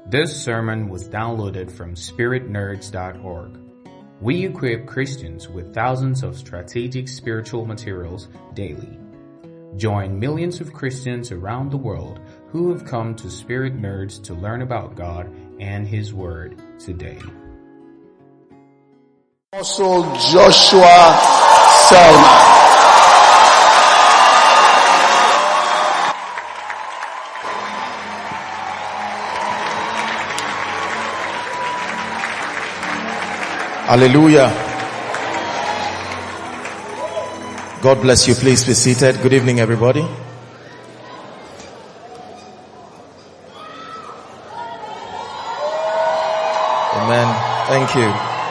This sermon was downloaded from spiritnerds.org. We equip Christians with thousands of strategic spiritual materials daily. Join millions of Christians around the world who have come to Spirit Nerds to learn about God and His Word today. Apostle Joshua Selman. Hallelujah. God bless you. Please be seated. Good evening, everybody. Amen. Thank you.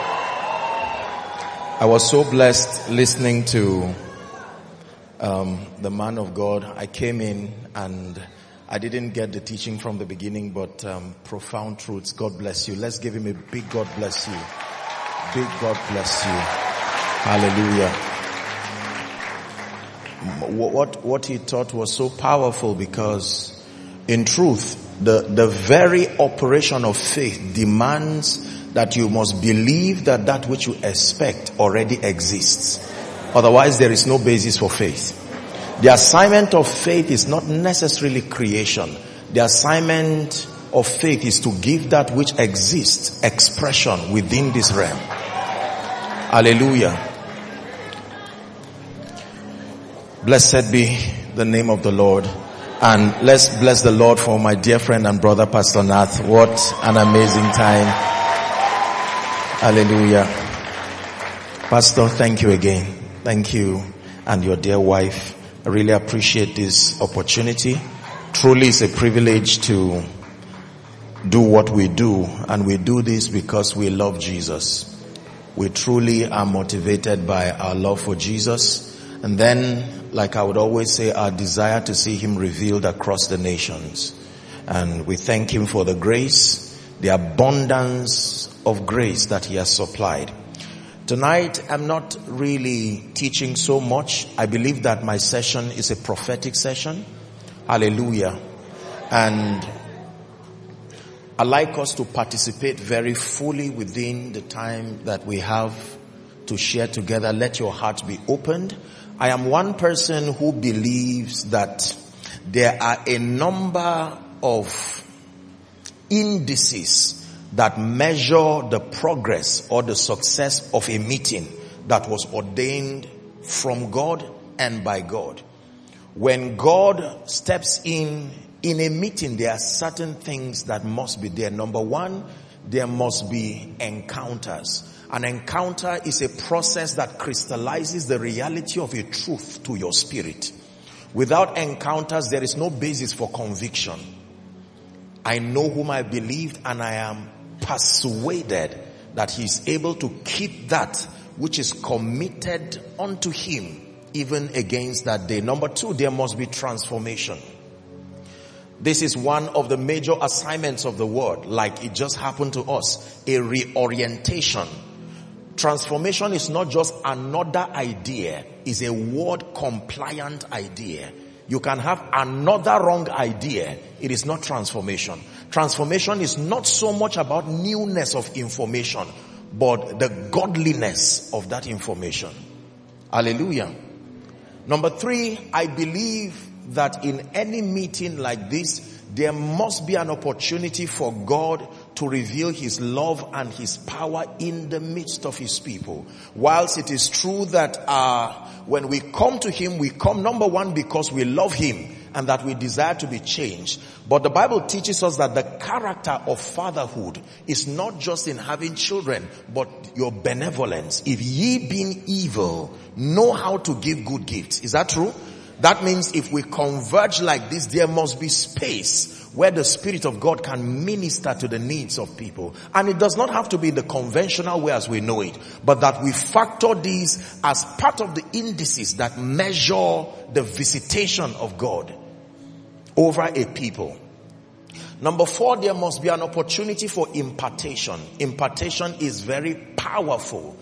I was so blessed listening to the man of God. I came in and I didn't get the teaching from the beginning, but profound truths. God bless you. Let's give him a big God bless you. Big God bless you. Hallelujah. What he taught was so powerful because in truth, the very operation of faith demands that you must believe that that which you expect already exists. Otherwise, there is no basis for faith. The assignment of faith is not necessarily creation. The assignment of faith is to give that which exists expression within this realm. Hallelujah. Blessed be the name of the Lord. And let's bless the Lord for my dear friend and brother, Pastor Nath. What an amazing time. Hallelujah. Pastor, thank you again. Thank you and your dear wife. I really appreciate this opportunity. Truly it's a privilege to do what we do, and we do this because we love Jesus. We truly are motivated by our love for Jesus, and then, like I would always say, our desire to see him revealed across the nations. And we thank him for the grace, the abundance of grace that he has supplied. Tonight, I'm not really teaching so much. I believe that my session is a prophetic session. Hallelujah. And I'd like us to participate very fully within the time that we have to share together. Let your heart be opened. I am one person who believes that there are a number of indices that measure the progress or the success of a meeting that was ordained from God and by God. When God steps in a meeting, there are certain things that must be there. Number one, there must be encounters. An encounter is a process that crystallizes the reality of a truth to your spirit. Without encounters, there is no basis for conviction. I know whom I believed, and I am persuaded that he is able to keep that which is committed unto him even against that day. Number two, there must be transformation. This is one of the major assignments of the word, like it just happened to us, a reorientation. Transformation is not just another idea, it's a word compliant idea. You can have another wrong idea. It is not transformation. Transformation is not so much about newness of information, but the godliness of that information. Hallelujah. Number three, I believe that in any meeting like this, there must be an opportunity for God to reveal his love and his power in the midst of his people. Whilst it is true that when we come to him, we come, number one, because we love him and that we desire to be changed. But the Bible teaches us that the character of fatherhood is not just in having children, but your benevolence. If ye being evil know how to give good gifts. Is that true? That means if we converge like this, there must be space where the Spirit of God can minister to the needs of people. And it does not have to be the conventional way as we know it, but that we factor these as part of the indices that measure the visitation of God over a people. Number four, there must be an opportunity for impartation. Impartation is very powerful.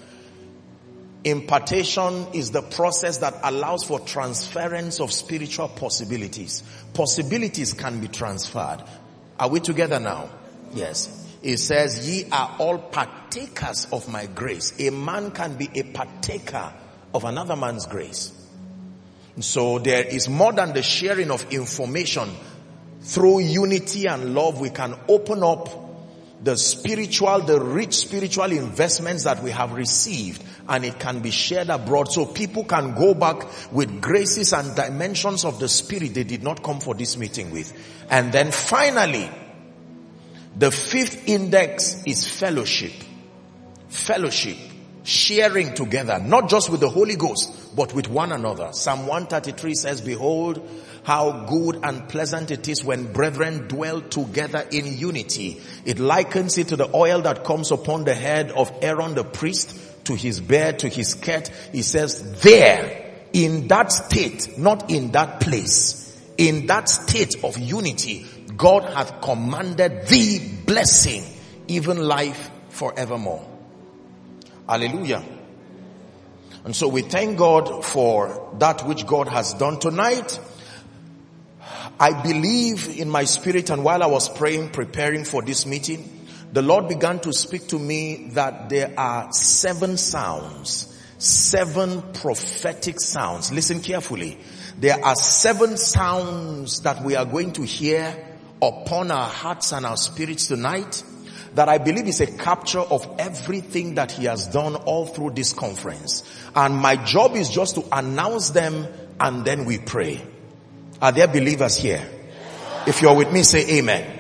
Impartation is the process that allows for transference of spiritual possibilities. Possibilities can be transferred. Are we together now? Yes. It says, ye are all partakers of my grace. A man can be a partaker of another man's grace. So there is more than the sharing of information. Through unity and love, we can open up the rich spiritual investments that we have received, and it can be shared abroad so people can go back with graces and dimensions of the Spirit they did not come for this meeting with. And then finally, the fifth index is fellowship. Fellowship. Sharing together, not just with the Holy Ghost, but with one another. Psalm 133 says, behold, how good and pleasant it is when brethren dwell together in unity. It likens it to the oil that comes upon the head of Aaron the priest, to his beard, to his skirt. He says, there, in that state, not in that place, in that state of unity, God hath commanded thee blessing, even life forevermore. Hallelujah. And so we thank God for that which God has done tonight. I believe in my spirit, and while I was praying, preparing for this meeting, the Lord began to speak to me that there are 7 sounds, 7 prophetic sounds. Listen carefully. There are 7 sounds that we are going to hear upon our hearts and our spirits tonight, that I believe is a capture of everything that he has done all through this conference. And my job is just to announce them, and then we pray. Are there believers here? If you're with me, say amen.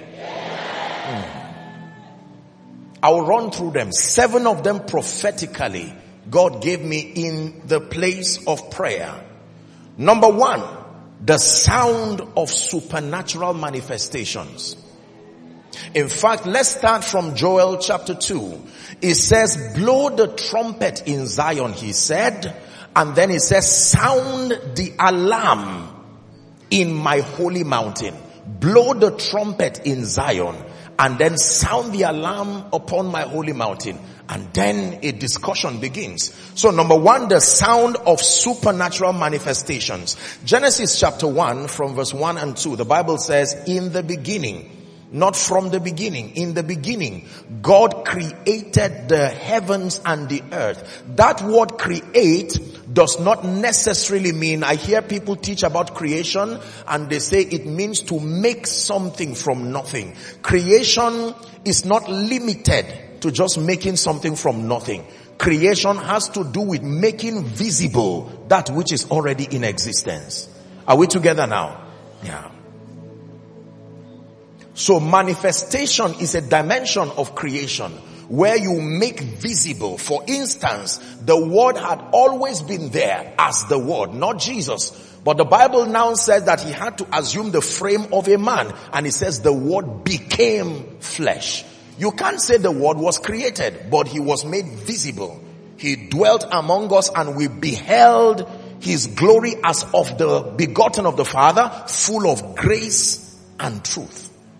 I will run through them. 7 of them prophetically God gave me in the place of prayer. Number 1, the sound of supernatural manifestations. In fact, let's start from Joel chapter 2. It says, blow the trumpet in Zion, he said. And then it says, sound the alarm in my holy mountain. Blow the trumpet in Zion. And then sound the alarm upon my holy mountain. And then a discussion begins. So number 1, the sound of supernatural manifestations. Genesis chapter 1 from verse 1 and 2. The Bible says, in the beginning, not from the beginning, in the beginning, God created the heavens and the earth. That word create does not necessarily mean, I hear people teach about creation and they say it means to make something from nothing. Creation is not limited to just making something from nothing. Creation has to do with making visible that which is already in existence. Are we together now? Yeah. So manifestation is a dimension of creation where you make visible. For instance, the word had always been there as the word, not Jesus. But the Bible now says that he had to assume the frame of a man. And it says the word became flesh. You can't say the word was created, but he was made visible. He dwelt among us and we beheld his glory as of the begotten of the Father, full of grace and truth.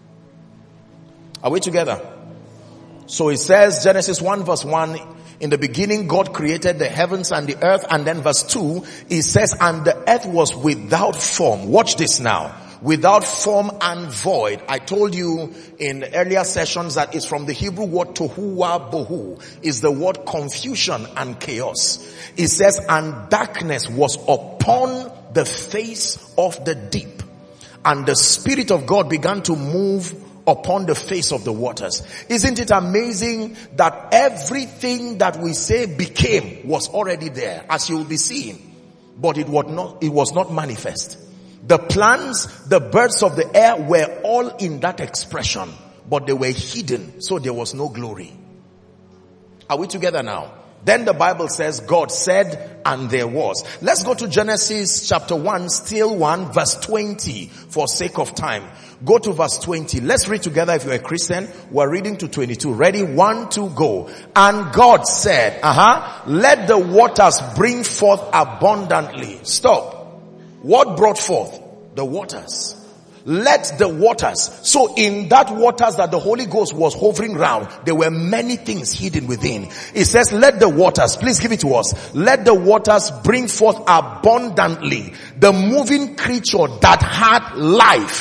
Are we together? So it says, Genesis 1 verse 1, in the beginning God created the heavens and the earth. And then verse 2, it says, and the earth was without form. Watch this now. Without form and void. I told you in earlier sessions that it's from the Hebrew word tohu wa bohu. Is the word confusion and chaos. It says, and darkness was upon the face of the deep. And the Spirit of God began to move upon the face of the waters. Isn't it amazing that everything that we say became was already there, as you will be seeing, but it was not manifest. The plants, the birds of the air were all in that expression, but they were hidden, so there was no glory. Are we together now? Then the Bible says God said, and there was. Let's go to Genesis chapter 1, still 1, verse 20, for sake of time. Go to verse 20. Let's read together if you're a Christian. We're reading to 22. Ready? 1, 2, go. And God said, let the waters bring forth abundantly. Stop. What brought forth? The waters. Let the waters. So in that waters that the Holy Ghost was hovering around, there were many things hidden within. It says, let the waters, please give it to us. Let the waters bring forth abundantly the moving creature that had life.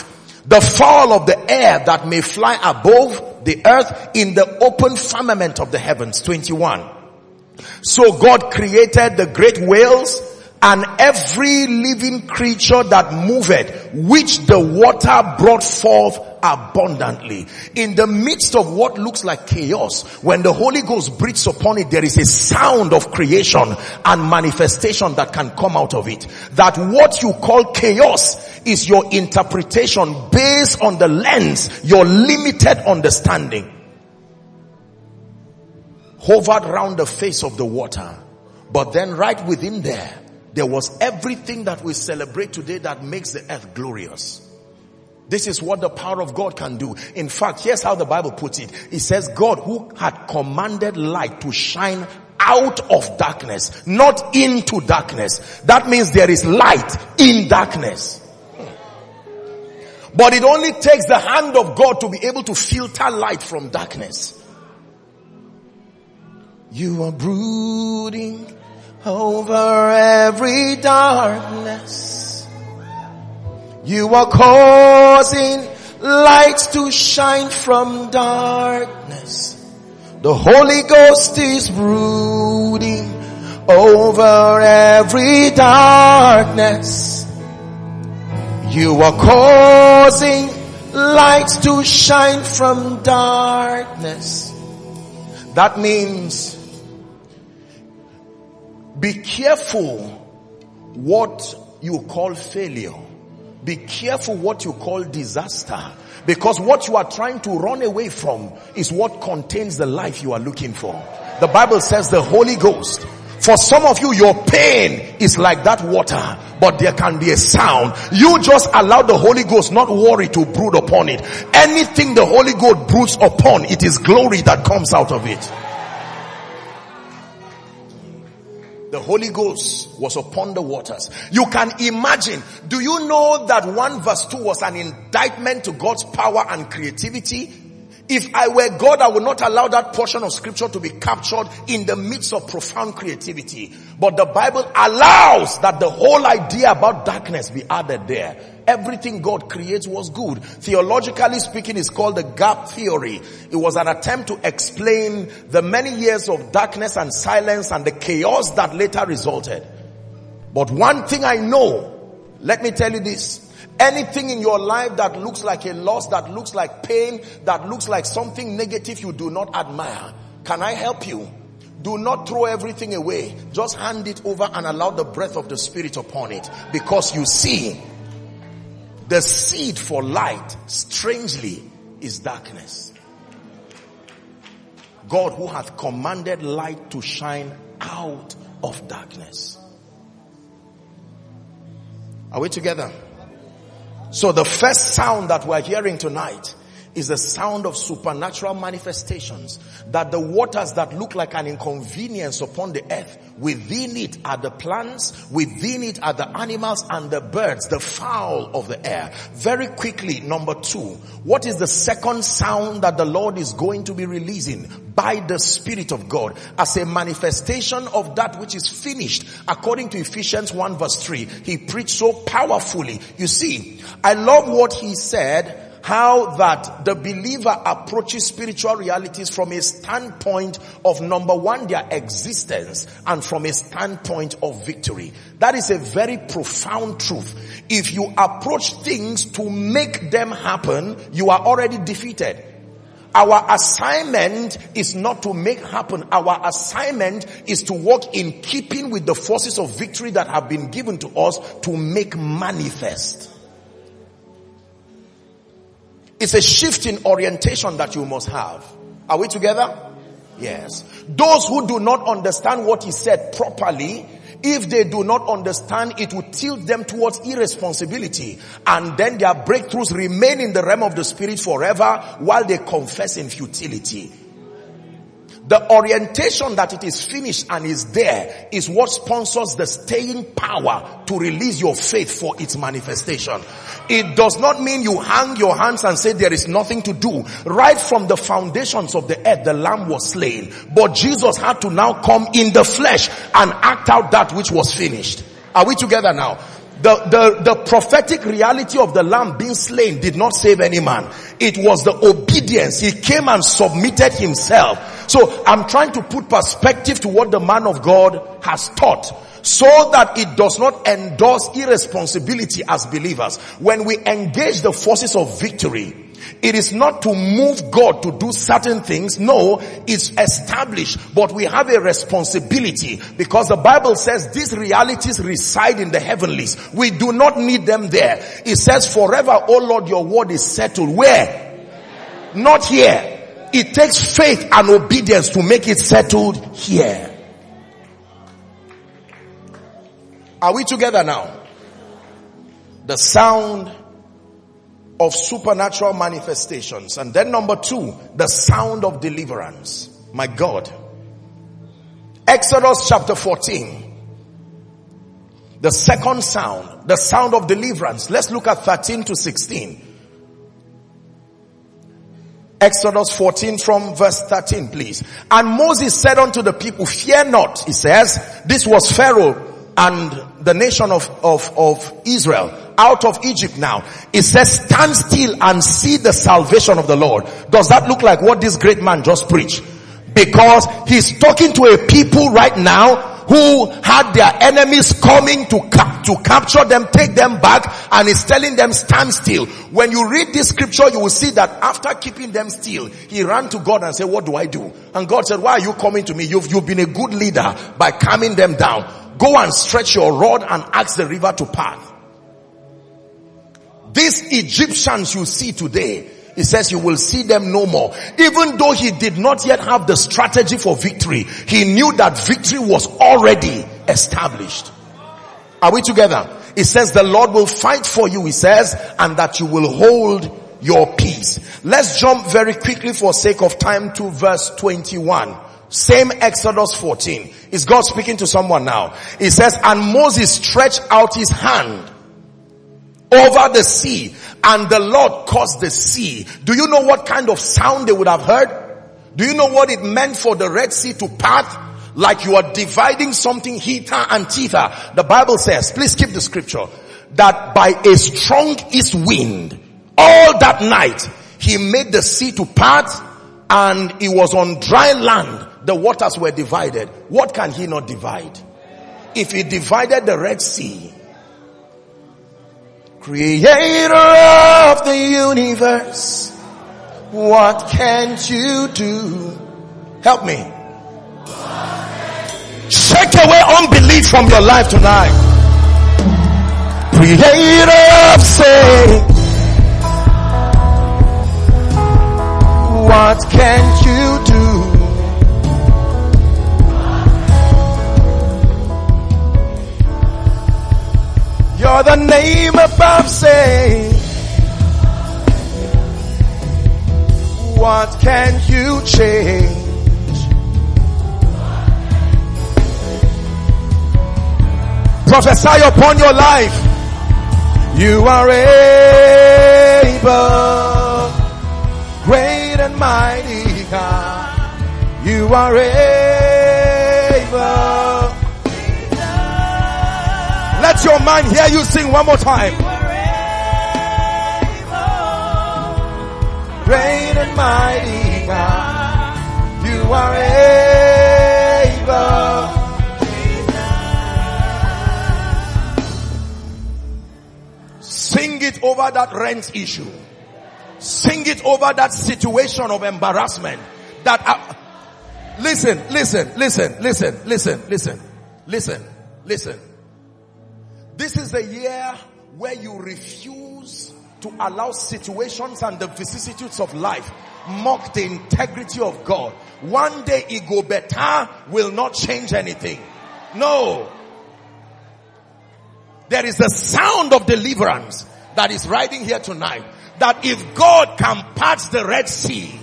The fowl of the air that may fly above the earth in the open firmament of the heavens. 21. So God created the great whales and every living creature that moveth, which the water brought forth abundantly. In the midst of what looks like chaos, when the Holy Ghost breathes upon it, there is a sound of creation and manifestation that can come out of it. That what you call chaos is your interpretation based on the lens, your limited understanding. Hovered round the face of the water. But then right within there was everything that we celebrate today that makes the earth glorious. This is what the power of God can do. In fact, here's how the Bible puts it. It says God who had commanded light to shine out of darkness, not into darkness. That means there is light in darkness. But it only takes the hand of God to be able to filter light from darkness. You are brooding over every darkness. You are causing lights to shine from darkness. The Holy Ghost is brooding over every darkness. You are causing lights to shine from darkness. That means be careful what you call failure. Be careful what you call disaster. Because what you are trying to run away from is what contains the life you are looking for. The Bible says the Holy Ghost. For some of you, your pain is like that water, but there can be a sound. You just allow the Holy Ghost, not worry, to brood upon it. Anything the Holy Ghost broods upon, it is glory that comes out of it. The Holy Ghost was upon the waters. You can imagine. Do you know that 1 verse 2 was an indictment to God's power and creativity? If I were God, I would not allow that portion of scripture to be captured in the midst of profound creativity. But the Bible allows that the whole idea about darkness be added there. Everything God creates was good. Theologically speaking, it's called the gap theory. It was an attempt to explain the many years of darkness and silence and the chaos that later resulted. But one thing I know, let me tell you this. Anything in your life that looks like a loss, that looks like pain, that looks like something negative you do not admire, can I help you? Do not throw everything away. Just hand it over and allow the breath of the Spirit upon it. Because you see, the seed for light, strangely, is darkness. God who hath commanded light to shine out of darkness. Are we together? So the first sound that we're hearing tonight is the sound of supernatural manifestations. That the waters that look like an inconvenience upon the earth, within it are the plants, within it are the animals and the birds, the fowl of the air. Very quickly, number 2. What is the second sound that the Lord is going to be releasing by the Spirit of God as a manifestation of that which is finished? According to Ephesians 1 verse 3, he preached so powerfully. You see, I love what he said, how that the believer approaches spiritual realities from a standpoint of, number 1, their existence, and from a standpoint of victory. That is a very profound truth. If you approach things to make them happen, you are already defeated. Our assignment is not to make happen. Our assignment is to walk in keeping with the forces of victory that have been given to us to make manifest. It's a shift in orientation that you must have. Are we together? Yes. Those who do not understand what he said properly, if they do not understand, it will tilt them towards irresponsibility. And then their breakthroughs remain in the realm of the Spirit forever while they confess in futility. The orientation that it is finished and is there is what sponsors the staying power to release your faith for its manifestation. It does not mean you hang your hands and say there is nothing to do. Right from the foundations of the earth, the Lamb was slain. But Jesus had to now come in the flesh and act out that which was finished. Are we together now? The prophetic reality of the lamb being slain did not save any man. It was the obedience. He came and submitted himself. So I'm trying to put perspective to what the man of God has taught, so that it does not endorse irresponsibility as believers. When we engage the forces of victory, it is not to move God to do certain things. No, it's established. But we have a responsibility, because the Bible says these realities reside in the heavenlies. We do not need them there. It says, forever, O Lord, your word is settled. Where? Not here. It takes faith and obedience to make it settled here. Are we together now? The sound of supernatural manifestations. And then number 2, the sound of deliverance. My God. Exodus chapter 14. The second sound, the sound of deliverance. Let's look at 13 to 16. Exodus 14 from verse 13, please. And Moses said unto the people, fear not. He says, this was Pharaoh and the nation of Israel out of Egypt now. It says, stand still and see the salvation of the Lord. Does that look like what this great man just preached? Because he's talking to a people right now who had their enemies coming to capture them, take them back, and is telling them, stand still. When you read this scripture, you will see that after keeping them still, he ran to God and said, what do I do? And God said, why are you coming to me? You've been a good leader by calming them down. Go and stretch your rod and ask the river to part. These Egyptians you see today, he says you will see them no more. Even though he did not yet have the strategy for victory, he knew that victory was already established. Are we together? It says the Lord will fight for you, he says, and that you will hold your peace. Let's jump very quickly for sake of time to verse 21. Same Exodus 14. Is God speaking to someone now? It says, and Moses stretched out his hand over the sea, and the Lord caused the sea. Do you know what kind of sound they would have heard? Do you know what it meant for the Red Sea to part? Like you are dividing something, Heta and Theta. The Bible says, please keep the scripture, that by a strong east wind, all that night, he made the sea to part, and it was on dry land. The waters were divided. What can he not divide? If he divided the Red Sea, Creator of the universe, what can't you do? Help me. Shake away unbelief from your life tonight. Creator of say, what can't you do? You're the name above, say, what can you change? Prophesy upon your life. You are able, great and mighty God. You are able. Let your mind hear you sing one more time. Great and mighty God, you are able. Sing it over that rent issue. Sing it over that situation of embarrassment. That listen. This is the year where you refuse to allow situations and the vicissitudes of life mock the integrity of God. One day it go better will not change anything. No. There is the sound of deliverance that is riding here tonight. That if God can part the Red Sea,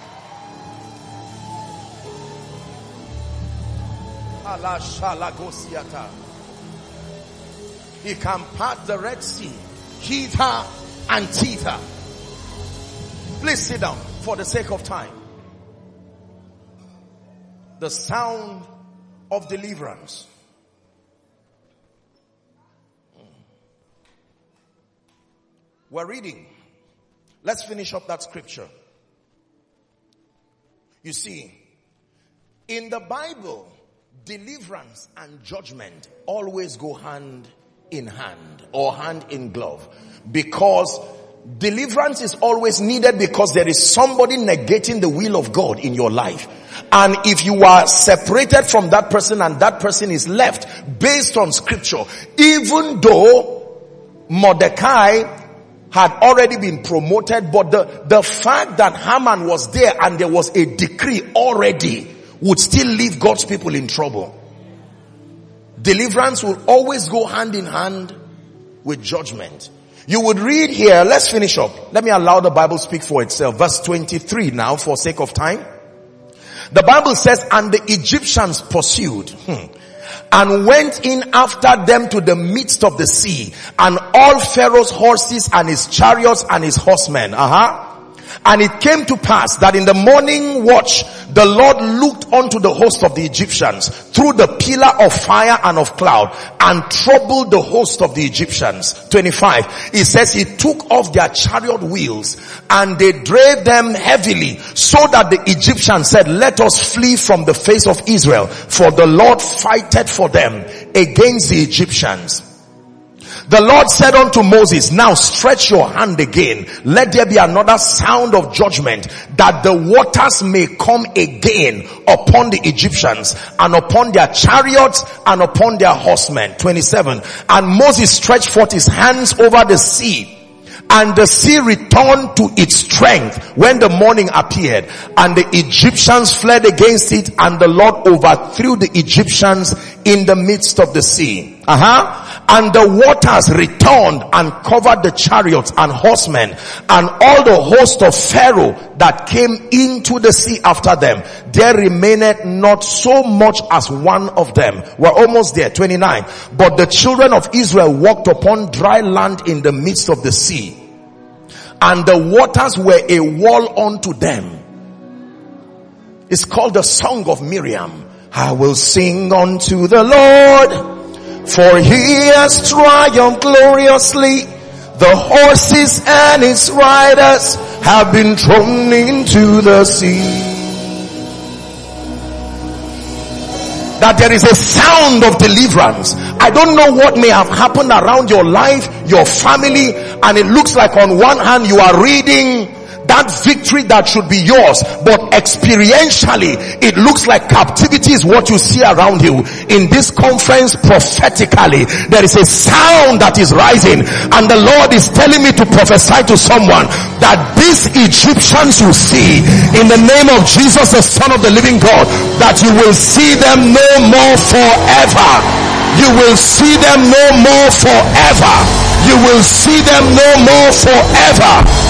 he can part the Red Sea, Heta and Theta. Please sit down for the sake of time. The sound of deliverance. We're reading. Let's finish up that scripture. You see, in the Bible, deliverance and judgment always go hand in hand or hand in glove, because deliverance is always needed because there is somebody negating the will of God in your life. And if you are separated from that person and that person is left based on scripture, even though Mordecai had already been promoted, but the fact that Haman was there and there was a decree already would still leave God's people in trouble. Deliverance will always go hand in hand with judgment. You would read here, let's finish up. Let me allow the Bible speak for itself. Verse 23 now, for sake of time. The Bible says, and the Egyptians pursued and went in after them to the midst of the sea, and all Pharaoh's horses and his chariots and his horsemen. And it came to pass that in the morning watch, the Lord looked unto the host of the Egyptians through the pillar of fire and of cloud, and troubled the host of the Egyptians. 25. It says he took off their chariot wheels, and they drave them heavily, so that the Egyptians said, let us flee from the face of Israel, for the Lord fighteth for them against the Egyptians. The Lord said unto Moses, now stretch your hand again. Let there be another sound of judgment, that the waters may come again upon the Egyptians, and upon their chariots, and upon their horsemen. 27. And Moses stretched forth his hands over the sea, and the sea returned to its strength when the morning appeared, and the Egyptians fled against it, and the Lord overthrew the Egyptians in the midst of the sea. And the waters returned and covered the chariots and horsemen, and all the host of Pharaoh that came into the sea after them. There remained not so much as one of them. We're almost there. 29. But the children of Israel walked upon dry land in the midst of the sea, and the waters were a wall unto them. It's called the Song of Miriam. I will sing unto the Lord, for he has triumphed gloriously. The horses and his riders have been thrown into the sea. That there is a sound of deliverance. I don't know what may have happened around your life, your family, and it looks like on one hand you are reading that victory that should be yours, but experientially it looks like captivity is what you see around you. In this conference, prophetically, there is a sound that is rising, and the Lord is telling me to prophesy to someone that these Egyptians you see, in the name of Jesus, the Son of the living God, that you will see them no more forever. You will see them no more forever. You will see them no more forever.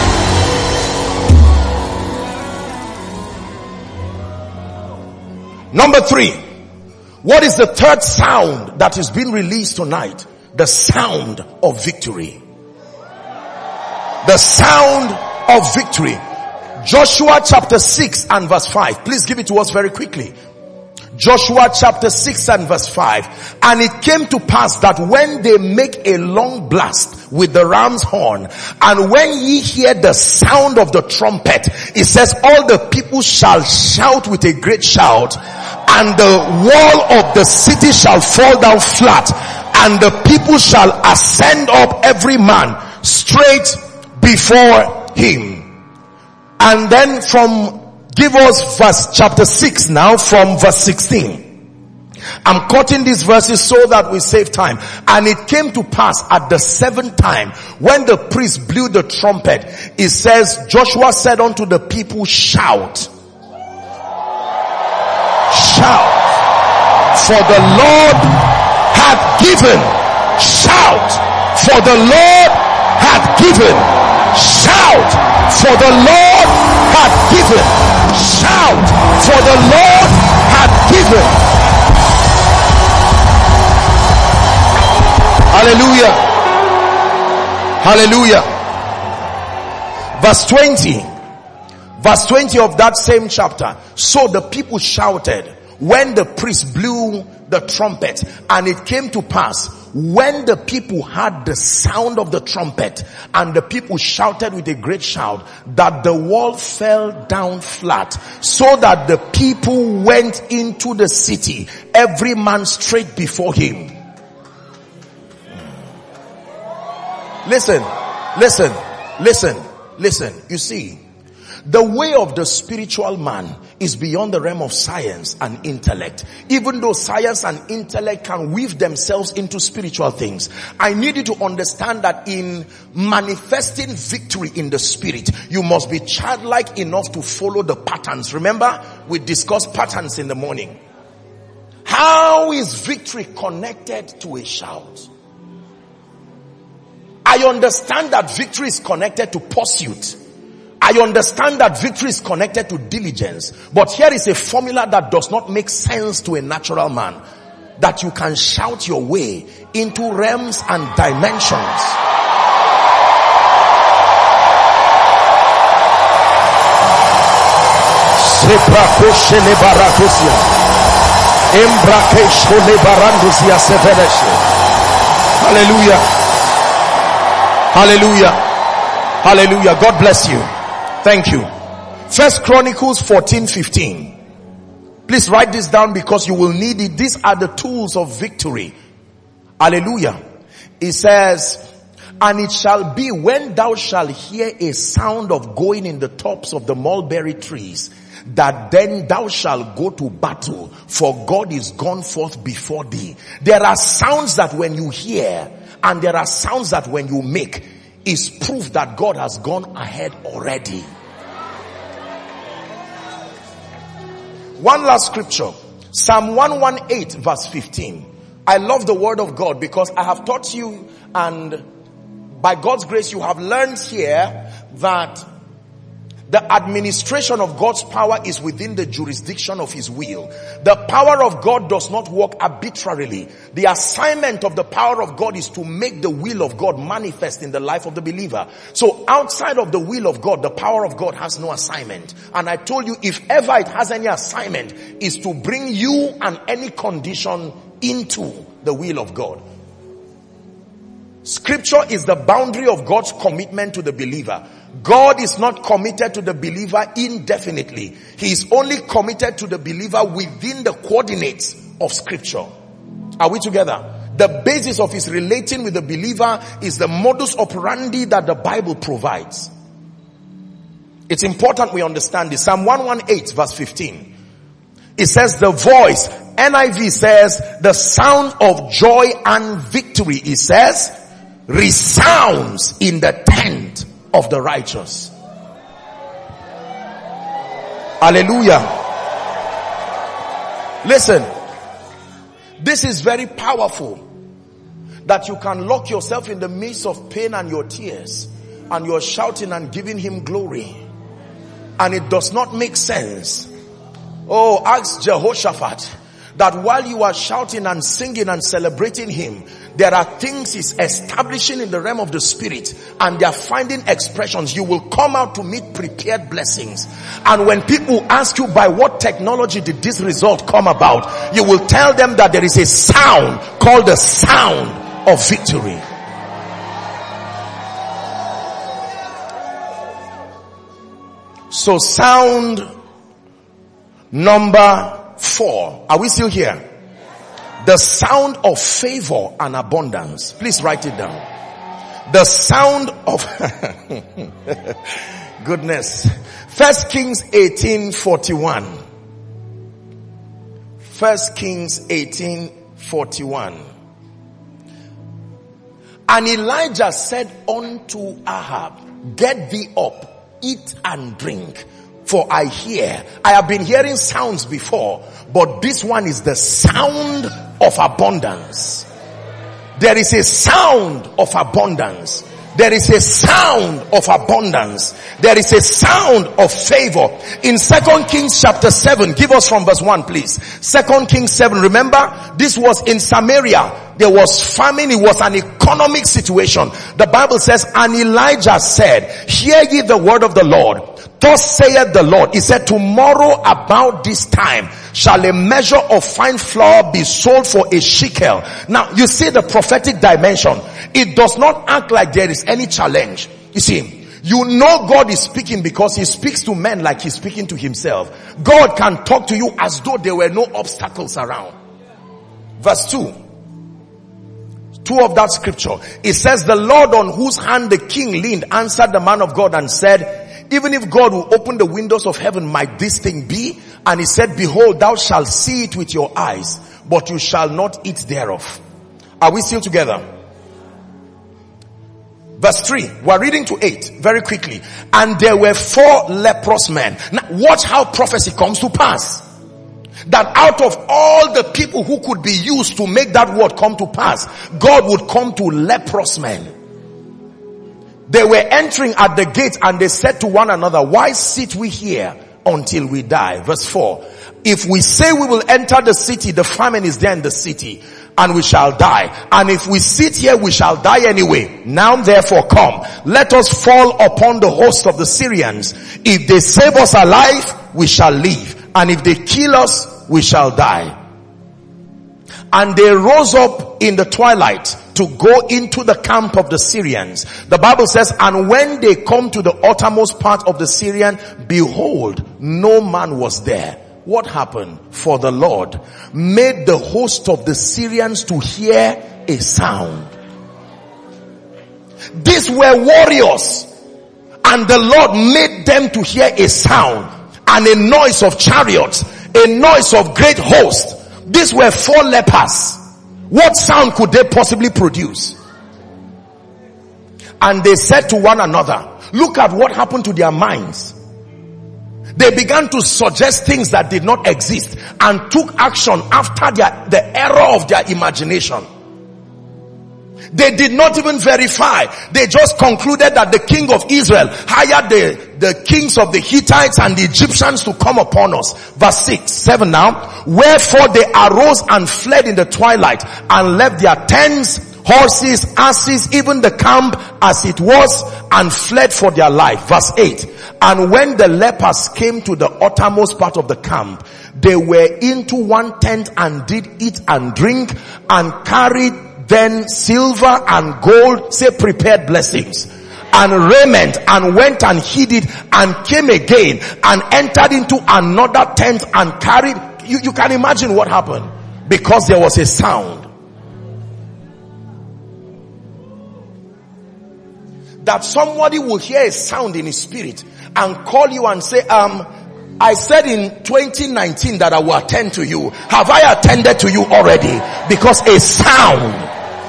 Number 3, what is the third sound that is being released tonight? The sound of victory. The sound of victory. Joshua chapter 6 and verse 5. Please give it to us very quickly. Joshua chapter 6 and verse 5. And it came to pass that when they make a long blast with the ram's horn, and when ye hear the sound of the trumpet, it says all the people shall shout with a great shout, and the wall of the city shall fall down flat, and the people shall ascend up every man straight before him. And then give us verse chapter 6 now, from verse 16. I'm cutting these verses so that we save time. And it came to pass at the 7th time, when the priest blew the trumpet, it says, Joshua said unto the people, shout. Shout. For the Lord hath given. Shout. For the Lord hath given. Shout. For the Lord hath given. Shout. For the Lord hath given. Hallelujah. Hallelujah. Verse 20. Verse 20 of that same chapter. So the people shouted when the priest blew the trumpet, and it came to pass when the people heard the sound of the trumpet and the people shouted with a great shout, that the wall fell down flat, so that the people went into the city, every man straight before him. Listen. You see, the way of the spiritual man is beyond the realm of science and intellect. Even though science and intellect can weave themselves into spiritual things, I need you to understand that in manifesting victory in the spirit, you must be childlike enough to follow the patterns. Remember, we discussed patterns in the morning. How is victory connected to a shout? I understand that victory is connected to pursuit. I understand that victory is connected to diligence. But here is a formula that does not make sense to a natural man. That you can shout your way into realms and dimensions. Hallelujah. God bless you. Thank you. 1 Chronicles 14:15. Please write this down because you will need it. These are the tools of victory. Hallelujah. It says, and it shall be when thou shalt hear a sound of going in the tops of the mulberry trees, that then thou shalt go to battle, for God is gone forth before thee. There are sounds that when you hear, and there are sounds that when you make, is proof that God has gone ahead already. One last scripture. Psalm 118 verse 15. I love the word of God because I have taught you, and by God's grace you have learned here that the administration of God's power is within the jurisdiction of his will. The power of God does not work arbitrarily. The assignment of the power of God is to make the will of God manifest in the life of the believer. So outside of the will of God, the power of God has no assignment. And I told you, if ever it has any assignment, is to bring you and any condition into the will of God. Scripture is the boundary of God's commitment to the believer. God is not committed to the believer indefinitely. He is only committed to the believer within the coordinates of Scripture. Are we together? The basis of his relating with the believer is the modus operandi that the Bible provides. It's important we understand this. Psalm 118 verse 15. It says the voice. NIV says the sound of joy and victory. It says resounds in the tent of the righteous. Hallelujah. Listen, this is very powerful, that you can lock yourself in the midst of pain and your tears, and you're shouting and giving him glory, and it does not make sense. Oh, ask Jehoshaphat that while you are shouting and singing and celebrating him, there are things he's establishing in the realm of the spirit, and they are finding expressions. You will come out to meet prepared blessings. And when people ask you by what technology did this result come about, you will tell them that there is a sound called the sound of victory. So sound number 4. Are we still here? The sound of favor and abundance. Please write it down. The sound of goodness. 1 Kings 18:41. 1 Kings 18:41. And Elijah said unto Ahab, get thee up, eat and drink, for I have been hearing sounds before, but this one is the sound of abundance. There is a sound of abundance. There is a sound of abundance. There is a sound of favor. In 2 Kings chapter 7, give us from verse 1 please. 2 Kings 7, remember, this was in Samaria. There was famine. It was an economic situation. The Bible says, and Elijah said, hear ye the word of the Lord. Thus saith the Lord. He said, tomorrow about this time shall a measure of fine flour be sold for a shekel. Now you see the prophetic dimension. It does not act like there is any challenge. You see, you know God is speaking because he speaks to men like he's speaking to himself. God can talk to you as though there were no obstacles around. Verse 2 of that scripture, it says, the Lord on whose hand the king leaned answered the man of God and said, even if God will open the windows of heaven, might this thing be? And he said, behold, thou shalt see it with your eyes, but you shall not eat thereof. Are we still together? Verse 3, we're reading to 8 very quickly. And there were 4 leprous men. Now watch how prophecy comes to pass. That out of all the people who could be used to make that word come to pass, God would come to leprous men. They were entering at the gate and they said to one another, why sit we here until we die? Verse 4, if we say we will enter the city, the famine is there in the city, and we shall die. And if we sit here, we shall die anyway. Now therefore come, let us fall upon the host of the Syrians. If they save us alive, we shall live. And if they kill us, we shall die. And they rose up in the twilight to go into the camp of the Syrians. The Bible says, and when they come to the uttermost part of the Syrian, behold, no man was there. What happened? For the Lord made the host of the Syrians to hear a sound. These were warriors, and the Lord made them to hear a sound and a noise of chariots, a noise of great host. These were 4 lepers. What sound could they possibly produce? And they said to one another, look at what happened to their minds. They began to suggest things that did not exist and took action after the error of their imagination. They did not even verify. They just concluded that the king of Israel hired the kings of the Hittites and the Egyptians to come upon us. Verse 7 now. Wherefore they arose and fled in the twilight and left their tents, horses, asses, even the camp as it was, and fled for their life. Verse 8. And when the lepers came to the uttermost part of the camp, they were into one tent and did eat and drink and carried then silver and gold, say prepared blessings, and raiment, and went and hid it, and came again and entered into another tent and carried. You can imagine what happened, because there was a sound. That somebody will hear a sound in his spirit and call you and say, I said in 2019 that I will attend to you. Have I attended to you already? Because a sound.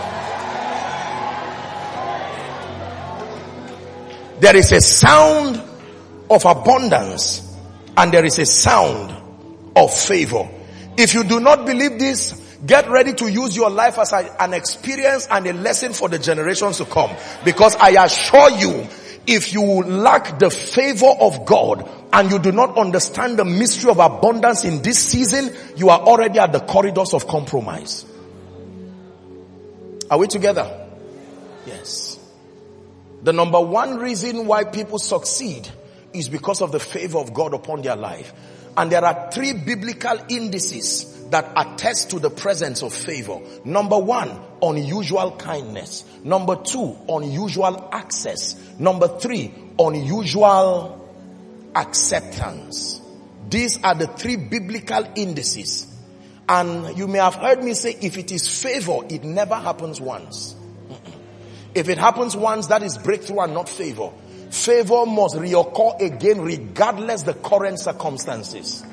There is a sound of abundance and there is a sound of favor. If you do not believe this, get ready to use your life as an experience and a lesson for the generations to come. Because I assure you, if you lack the favor of God and you do not understand the mystery of abundance in this season, you are already at the corridors of compromise. Are we together? Yes. The number one reason why people succeed is because of the favor of God upon their life. And there are 3 biblical indices that attest to the presence of favor. Number 1, unusual kindness. Number 2, unusual access. Number 3, unusual acceptance. These are the 3 biblical indices. And you may have heard me say, if it is favor, it never happens once. If it happens once, that is breakthrough and not favor. Favor must reoccur again regardless the current circumstances.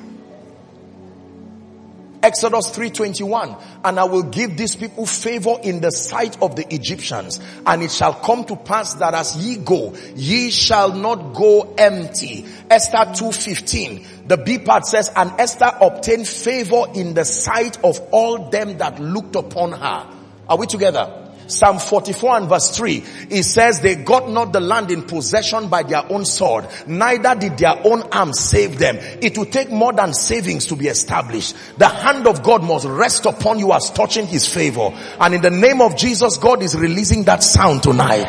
Exodus 3:21, and I will give these people favor in the sight of the Egyptians, and it shall come to pass that as ye go, ye shall not go empty. Esther 2:15, the B part says, and Esther obtained favor in the sight of all them that looked upon her. Are we together? Psalm 44 and verse 3, it says, they got not the land in possession by their own sword, neither did their own arm save them. It will take more than savings to be established. The hand of God must rest upon you as touching his favor. And in the name of Jesus, God is releasing that sound tonight.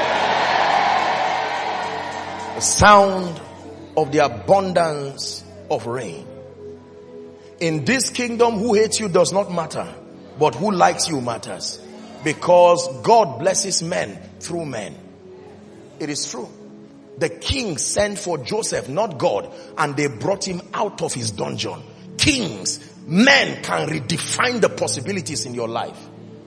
The sound of the abundance of rain. In this kingdom, who hates you does not matter, but who likes you matters. Because God blesses men through men. It is true. The king sent for Joseph, not God, and they brought him out of his dungeon. Kings, men can redefine the possibilities in your life.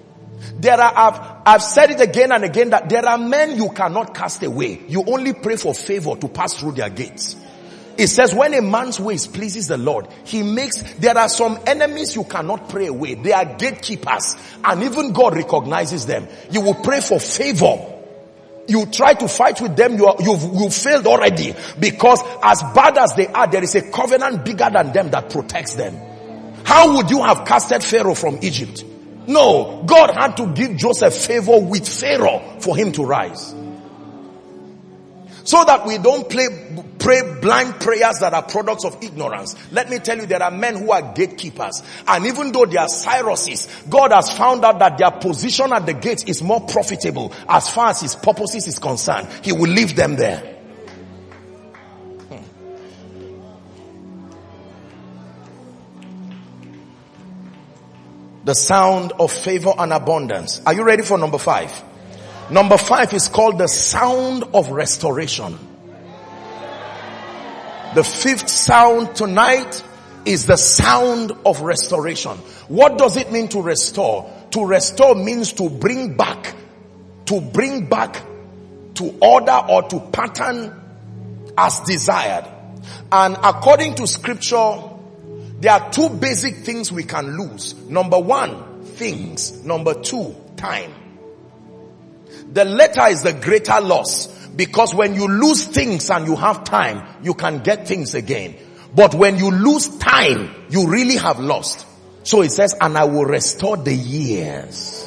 I've said it again and again that there are men you cannot cast away. You only pray for favor to pass through their gates. It says when a man's ways pleases the Lord, there are some enemies you cannot pray away. They are gatekeepers, and even God recognizes them. You will pray for favor. You try to fight with them, you've failed already, because as bad as they are, there is a covenant bigger than them that protects them. How would you have casted Pharaoh from Egypt? No, God had to give Joseph favor with Pharaoh for him to rise. So that we don't pray blind prayers that are products of ignorance. Let me tell you, there are men who are gatekeepers. And even though they are Cyruses, God has found out that their position at the gates is more profitable as far as his purposes is concerned. He will leave them there. The sound of favor and abundance. Are you ready for number 5? Number 5 is called the sound of restoration. The 5th sound tonight is the sound of restoration. What does it mean to restore? To restore means to bring back to order or to pattern as desired. And according to scripture, there are 2 basic things we can lose. Number 1, things. Number 2, time. The latter is the greater loss, because when you lose things and you have time, you can get things again. But when you lose time, you really have lost. So it says, and I will restore the years.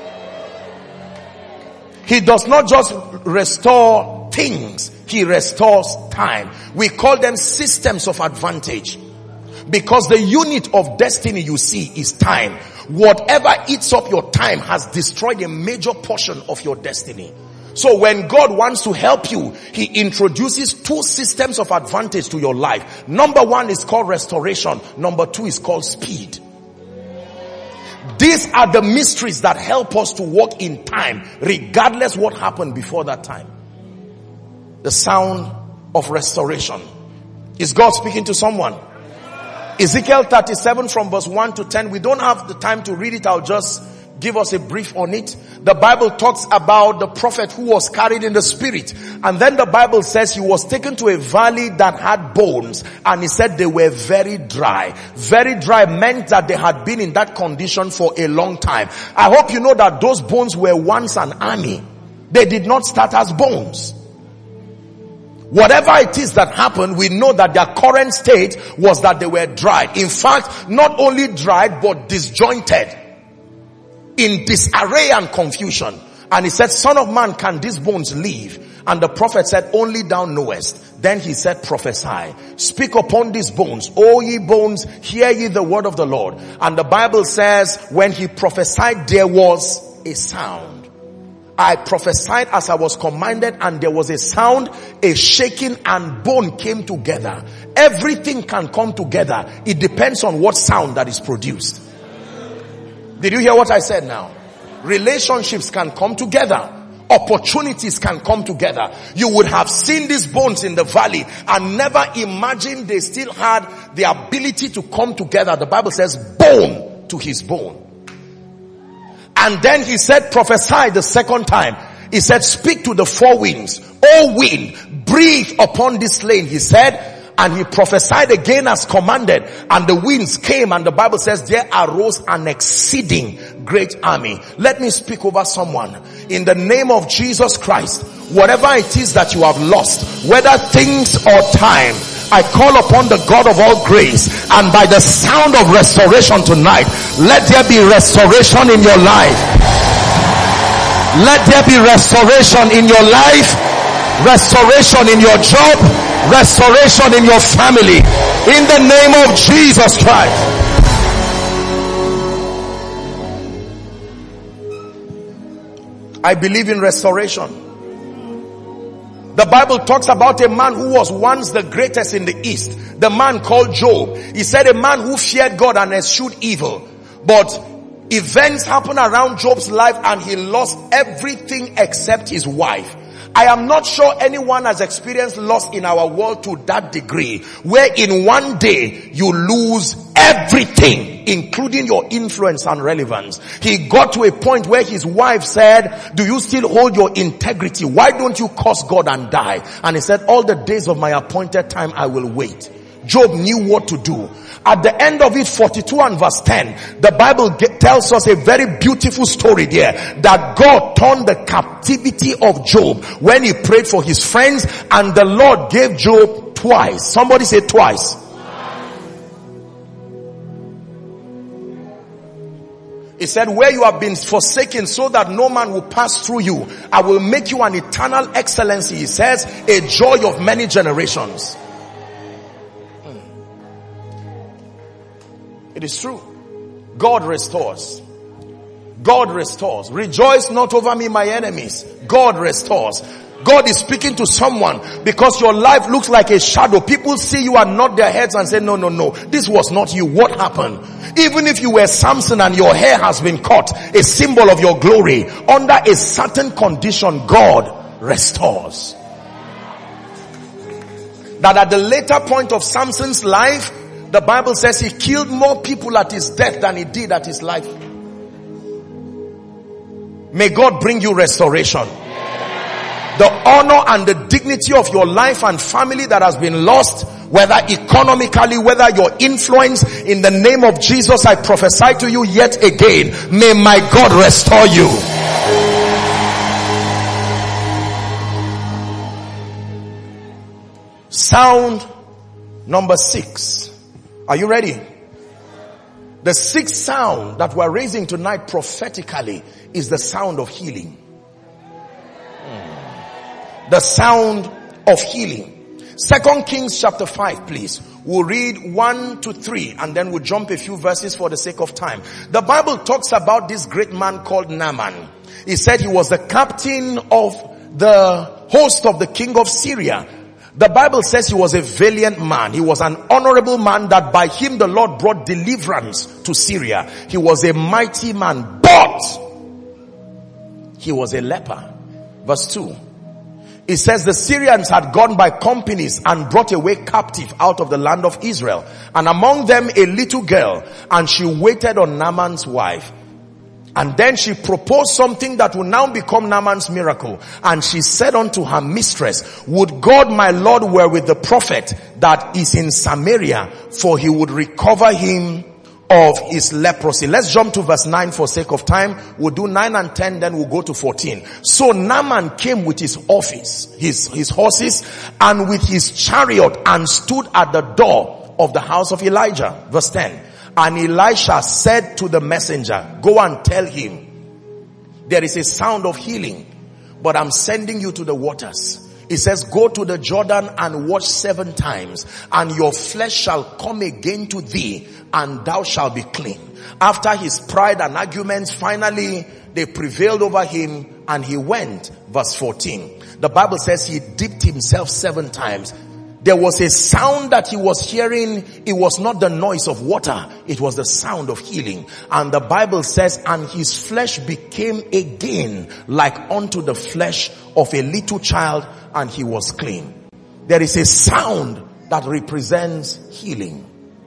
He does not just restore things, he restores time. We call them systems of advantage. Because the unit of destiny you see is time. Whatever eats up your time has destroyed a major portion of your destiny. So when God wants to help you, he introduces 2 systems of advantage to your life. Number 1 is called restoration. Number 2 is called speed. These are the mysteries that help us to walk in time, regardless what happened before that time. The sound of restoration. Is God speaking to someone? Ezekiel 37 from verse 1 to 10. We don't have the time to read it. I'll just give us a brief on it. The Bible talks about the prophet who was carried in the spirit. And then the Bible says he was taken to a valley that had bones. And he said they were very dry. Very dry meant that they had been in that condition for a long time. I hope you know that those bones were once an army. They did not start as bones. Whatever it is that happened, we know that their current state was that they were dried. In fact, not only dried, but disjointed, in disarray and confusion. And he said, Son of man, can these bones live? And the prophet said, only thou knowest. Then he said, prophesy. Speak upon these bones. O ye bones, hear ye the word of the Lord. And the Bible says, when he prophesied, there was a sound. I prophesied as I was commanded, and there was a sound, a shaking, and bone came together. Everything can come together. It depends on what sound that is produced. Did you hear what I said now? Relationships can come together. Opportunities can come together. You would have seen these bones in the valley and never imagined they still had the ability to come together. The Bible says bone to his bone. And then he said, prophesy the second time. He said, speak to the 4 winds. O wind, breathe upon this land, he said. And he prophesied again as commanded. And the winds came, and the Bible says there arose an exceeding great army. Let me speak over someone. In the name of Jesus Christ, whatever it is that you have lost, whether things or time, I call upon the God of all grace, and by the sound of restoration tonight, let there be restoration in your life. Let there be restoration in your life, restoration in your job, restoration in your family. In the name of Jesus Christ. I believe in restoration. The Bible talks about a man who was once the greatest in the East. The man called Job. He said a man who feared God and eschewed evil. But events happened around Job's life and he lost everything except his wife. I am not sure anyone has experienced loss in our world to that degree, where in one day you lose everything, including your influence and relevance. He got to a point where his wife said, do you still hold your integrity? Why don't you curse God and die? And he said, all the days of my appointed time I will wait. Job knew what to do. At the end of it, 42 and verse 10, the Bible tells us a very beautiful story there, that God turned the captivity of Job when he prayed for his friends, and the Lord gave Job twice. Somebody say twice. He said, where you have been forsaken so that no man will pass through you, I will make you an eternal excellency. He says, a joy of many generations. It is true. God restores. God restores. Rejoice not over me, my enemies. God restores. God is speaking to someone because your life looks like a shadow. People see you and nod their heads and say, no, no, no, this was not you. What happened? Even if you were Samson and your hair has been cut, a symbol of your glory, under a certain condition, God restores. That at the later point of Samson's life, the Bible says he killed more people at his death than he did at his life. May God bring you restoration. The honor and the dignity of your life and family that has been lost, whether economically, whether your influence, in the name of Jesus, I prophesy to you yet again, may my God restore you. Sound number 6. Are you ready? The 6th sound that we're raising tonight prophetically is the sound of healing. The sound of healing. 2 Kings chapter 5, please. We'll read 1 to 3 and then we'll jump a few verses for the sake of time. The Bible talks about this great man called Naaman. He said he was the captain of the host of the king of Syria. The Bible says he was a valiant man. He was an honorable man, that by him the Lord brought deliverance to Syria. He was a mighty man, but he was a leper. Verse 2. It says the Syrians had gone by companies and brought away captive out of the land of Israel, and among them a little girl, and she waited on Naaman's wife. And then she proposed something that will now become Naaman's miracle. And she said unto her mistress, would God my Lord were with the prophet that is in Samaria, for he would recover him of his leprosy. Let's jump to verse 9 for sake of time. We'll do 9 and 10, then we'll go to 14. So Naaman came with his office, his horses, and with his chariot, and stood at the door of the house of Elijah. Verse 10. And Elisha said to the messenger, go and tell him, there is a sound of healing, but I'm sending you to the waters. It says, go to the Jordan and wash 7 times, and your flesh shall come again to thee, and thou shalt be clean. After his pride and arguments, finally they prevailed over him, and he went. Verse 14. The Bible says he dipped himself 7 times. There was a sound that he was hearing. It was not the noise of water. It was the sound of healing. And the Bible says, and his flesh became again like unto the flesh of a little child, and he was clean. There is a sound that represents healing.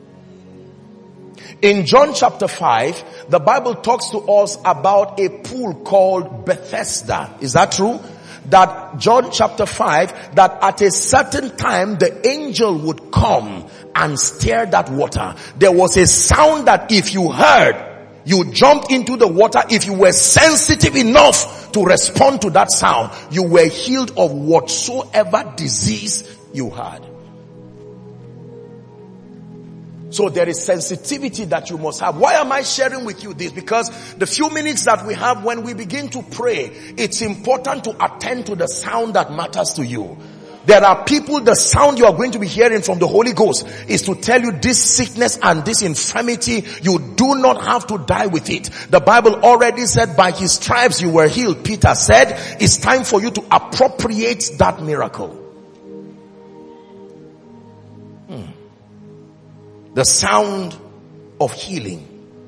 In John chapter 5, the Bible talks to us about a pool called Bethesda. Is that true? That John chapter 5, that at a certain time the angel would come and stir that water. There was a sound that if you heard, you jumped into the water. If you were sensitive enough to respond to that sound, you were healed of whatsoever disease you had. So there is sensitivity that you must have. Why am I sharing with you this? Because the few minutes that we have when we begin to pray, it's important to attend to the sound that matters to you. There are people, the sound you are going to be hearing from the Holy Ghost is to tell you this sickness and this infirmity, you do not have to die with it. The Bible already said by his stripes you were healed. Peter said it's time for you to appropriate that miracle. The sound of healing.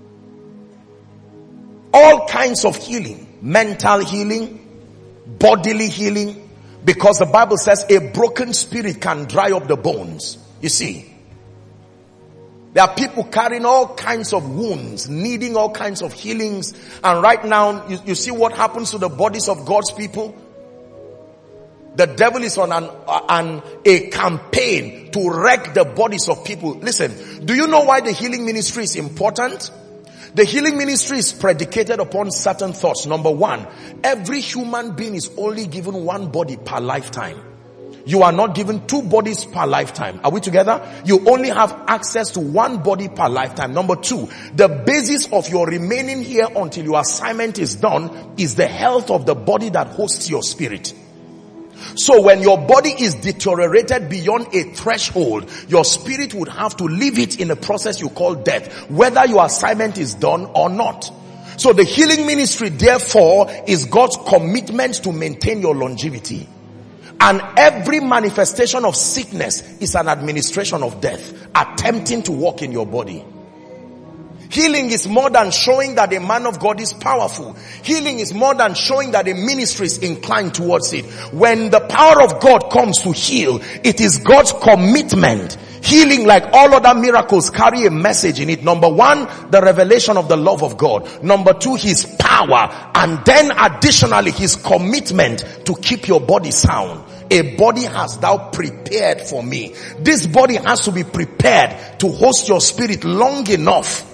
All kinds of healing. Mental healing, bodily healing. Because the Bible says a broken spirit can dry up the bones. You see, there are people carrying all kinds of wounds, needing all kinds of healings. And right now, you see what happens to the bodies of God's people? The devil is on a campaign to wreck the bodies of people. Listen, do you know why the healing ministry is important? The healing ministry is predicated upon certain thoughts. Number one, every human being is only given one body per lifetime. You are not given two bodies per lifetime. Are we together? You only have access to one body per lifetime. Number two, the basis of your remaining here until your assignment is done is the health of the body that hosts your spirit. So when your body is deteriorated beyond a threshold, your spirit would have to leave it in a process you call death, whether your assignment is done or not. So the healing ministry, therefore, is God's commitment to maintain your longevity. And every manifestation of sickness is an administration of death, attempting to walk in your body. Healing is more than showing that a man of God is powerful. Healing is more than showing that a ministry is inclined towards it. When the power of God comes to heal, it is God's commitment. Healing, like all other miracles, carry a message in it. Number one, the revelation of the love of God. Number two, his power. And then additionally, his commitment to keep your body sound. A body hast thou prepared for me. This body has to be prepared to host your spirit long enough.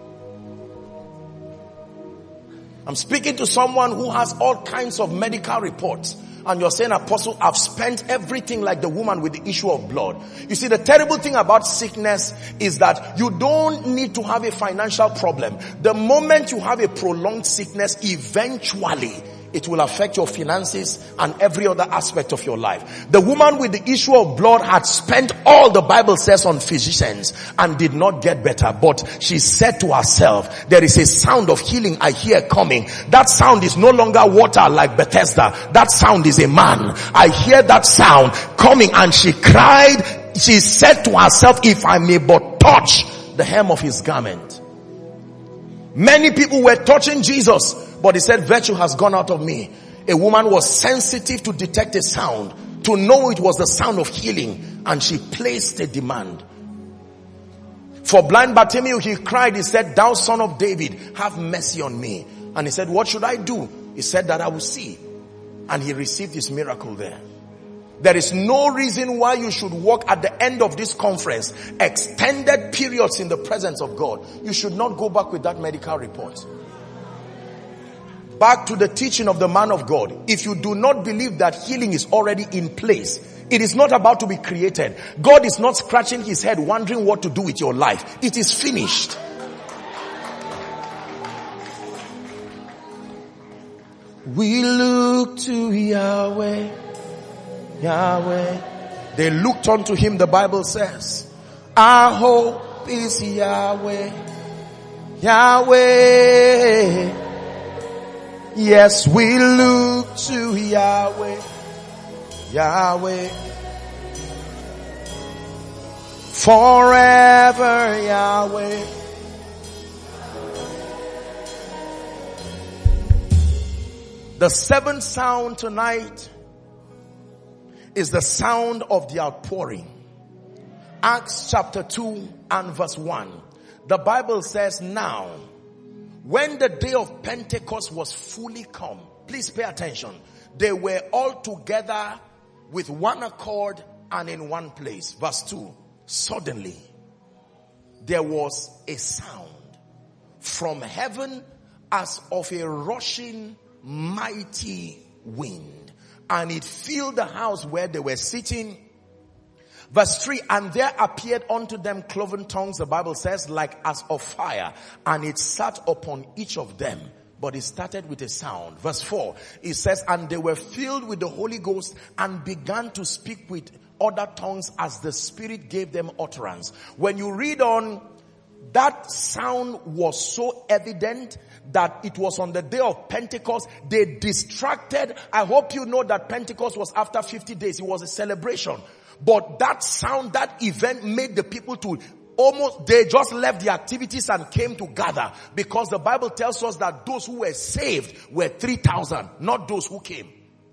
I'm speaking to someone who has all kinds of medical reports. And you're saying, Apostle, I've spent everything like the woman with the issue of blood. You see, the terrible thing about sickness is that you don't need to have a financial problem. The moment you have a prolonged sickness, eventually it will affect your finances and every other aspect of your life. The woman with the issue of blood had spent all the Bible says on physicians and did not get better. But she said to herself, there is a sound of healing I hear coming. That sound is no longer water like Bethesda. That sound is a man. I hear that sound coming, and she cried. She said to herself, if I may but touch the hem of his garment. Many people were touching Jesus, but he said, virtue has gone out of me. A woman was sensitive to detect a sound, to know it was the sound of healing, and she placed a demand. For blind Bartimaeus, he cried, he said, thou son of David, have mercy on me. And he said, what should I do? He said that I will see. And he received his miracle there. There is no reason why you should walk at the end of this conference extended periods in the presence of God. You should not go back with that medical report. Back to the teaching of the man of God. If you do not believe that healing is already in place, it is not about to be created. God is not scratching his head wondering what to do with your life. It is finished. We look to Yahweh. Yahweh. They looked unto him, the Bible says. Our hope is Yahweh. Yahweh. Yes, we look to Yahweh. Yahweh. Forever Yahweh. The seventh sound tonight is the sound of the outpouring. Acts chapter 2 and verse 1. The Bible says, now, when the day of Pentecost was fully come, please pay attention, they were all together with one accord and in one place. Verse 2. Suddenly, there was a sound from heaven as of a rushing mighty wind. And it filled the house where they were sitting. Verse 3, and there appeared unto them cloven tongues, the Bible says, like as of fire, and it sat upon each of them. But it started with a sound. Verse 4, it says, and they were filled with the Holy Ghost and began to speak with other tongues as the Spirit gave them utterance. When you read on, that sound was so evident that it was on the day of Pentecost. They distracted. I hope you know that Pentecost was after 50 days. It was a celebration. But that sound, that event made the people to they just left the activities and came to gather, because the Bible tells us that those who were saved were 3,000, not those who came.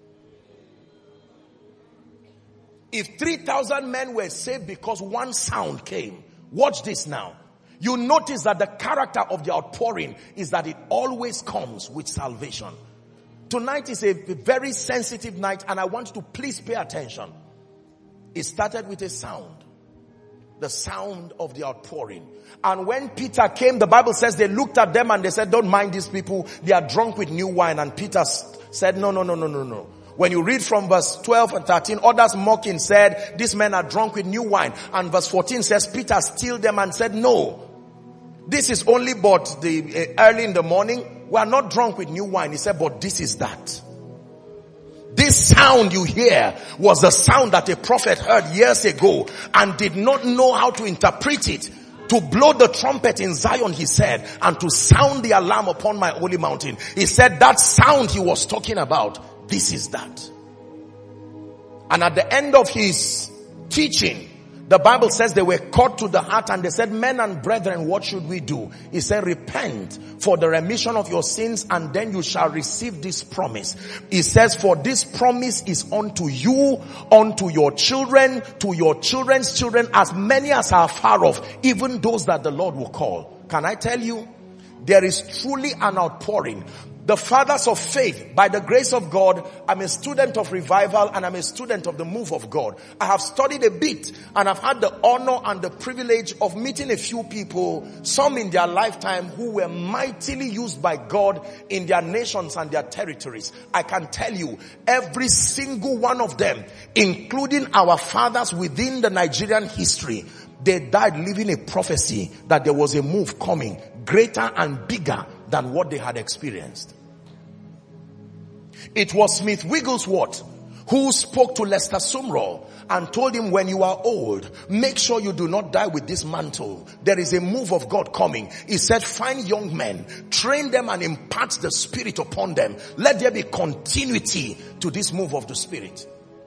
If 3,000 men were saved because one sound came, watch this now. You notice that the character of the outpouring is that it always comes with salvation. Tonight is a very sensitive night, and I want you to please pay attention. It started with a sound. The sound of the outpouring. And when Peter came, the Bible says they looked at them and they said, don't mind these people. They are drunk with new wine. And Peter said, no. When you read from verse 12 and 13, others mocking said, these men are drunk with new wine. And verse 14 says, Peter stilled them and said, no. This is only but early in the morning. We are not drunk with new wine. He said, but this is that. This sound you hear was the sound that a prophet heard years ago and did not know how to interpret it. To blow the trumpet in Zion, he said, and to sound the alarm upon my holy mountain. He said that sound he was talking about, this is that. And at the end of his teaching, the Bible says they were cut to the heart and they said, men and brethren, what should we do? He said, repent for the remission of your sins, and then you shall receive this promise. He says, for this promise is unto you, unto your children, to your children's children, as many as are far off, even those that the Lord will call. Can I tell you? There is truly an outpouring. The fathers of faith, by the grace of God, I'm a student of revival and I'm a student of the move of God. I have studied a bit and I've had the honor and the privilege of meeting a few people, some in their lifetime, who were mightily used by God in their nations and their territories. I can tell you, every single one of them, including our fathers within the Nigerian history, they died living a prophecy that there was a move coming, greater and bigger than what they had experienced. It was Smith Wigglesworth who spoke to Lester Sumrall and told him, when you are old, make sure you do not die with this mantle. There is a move of God coming. He said, find young men, train them and impart the Spirit upon them. Let there be continuity to this move of the Spirit.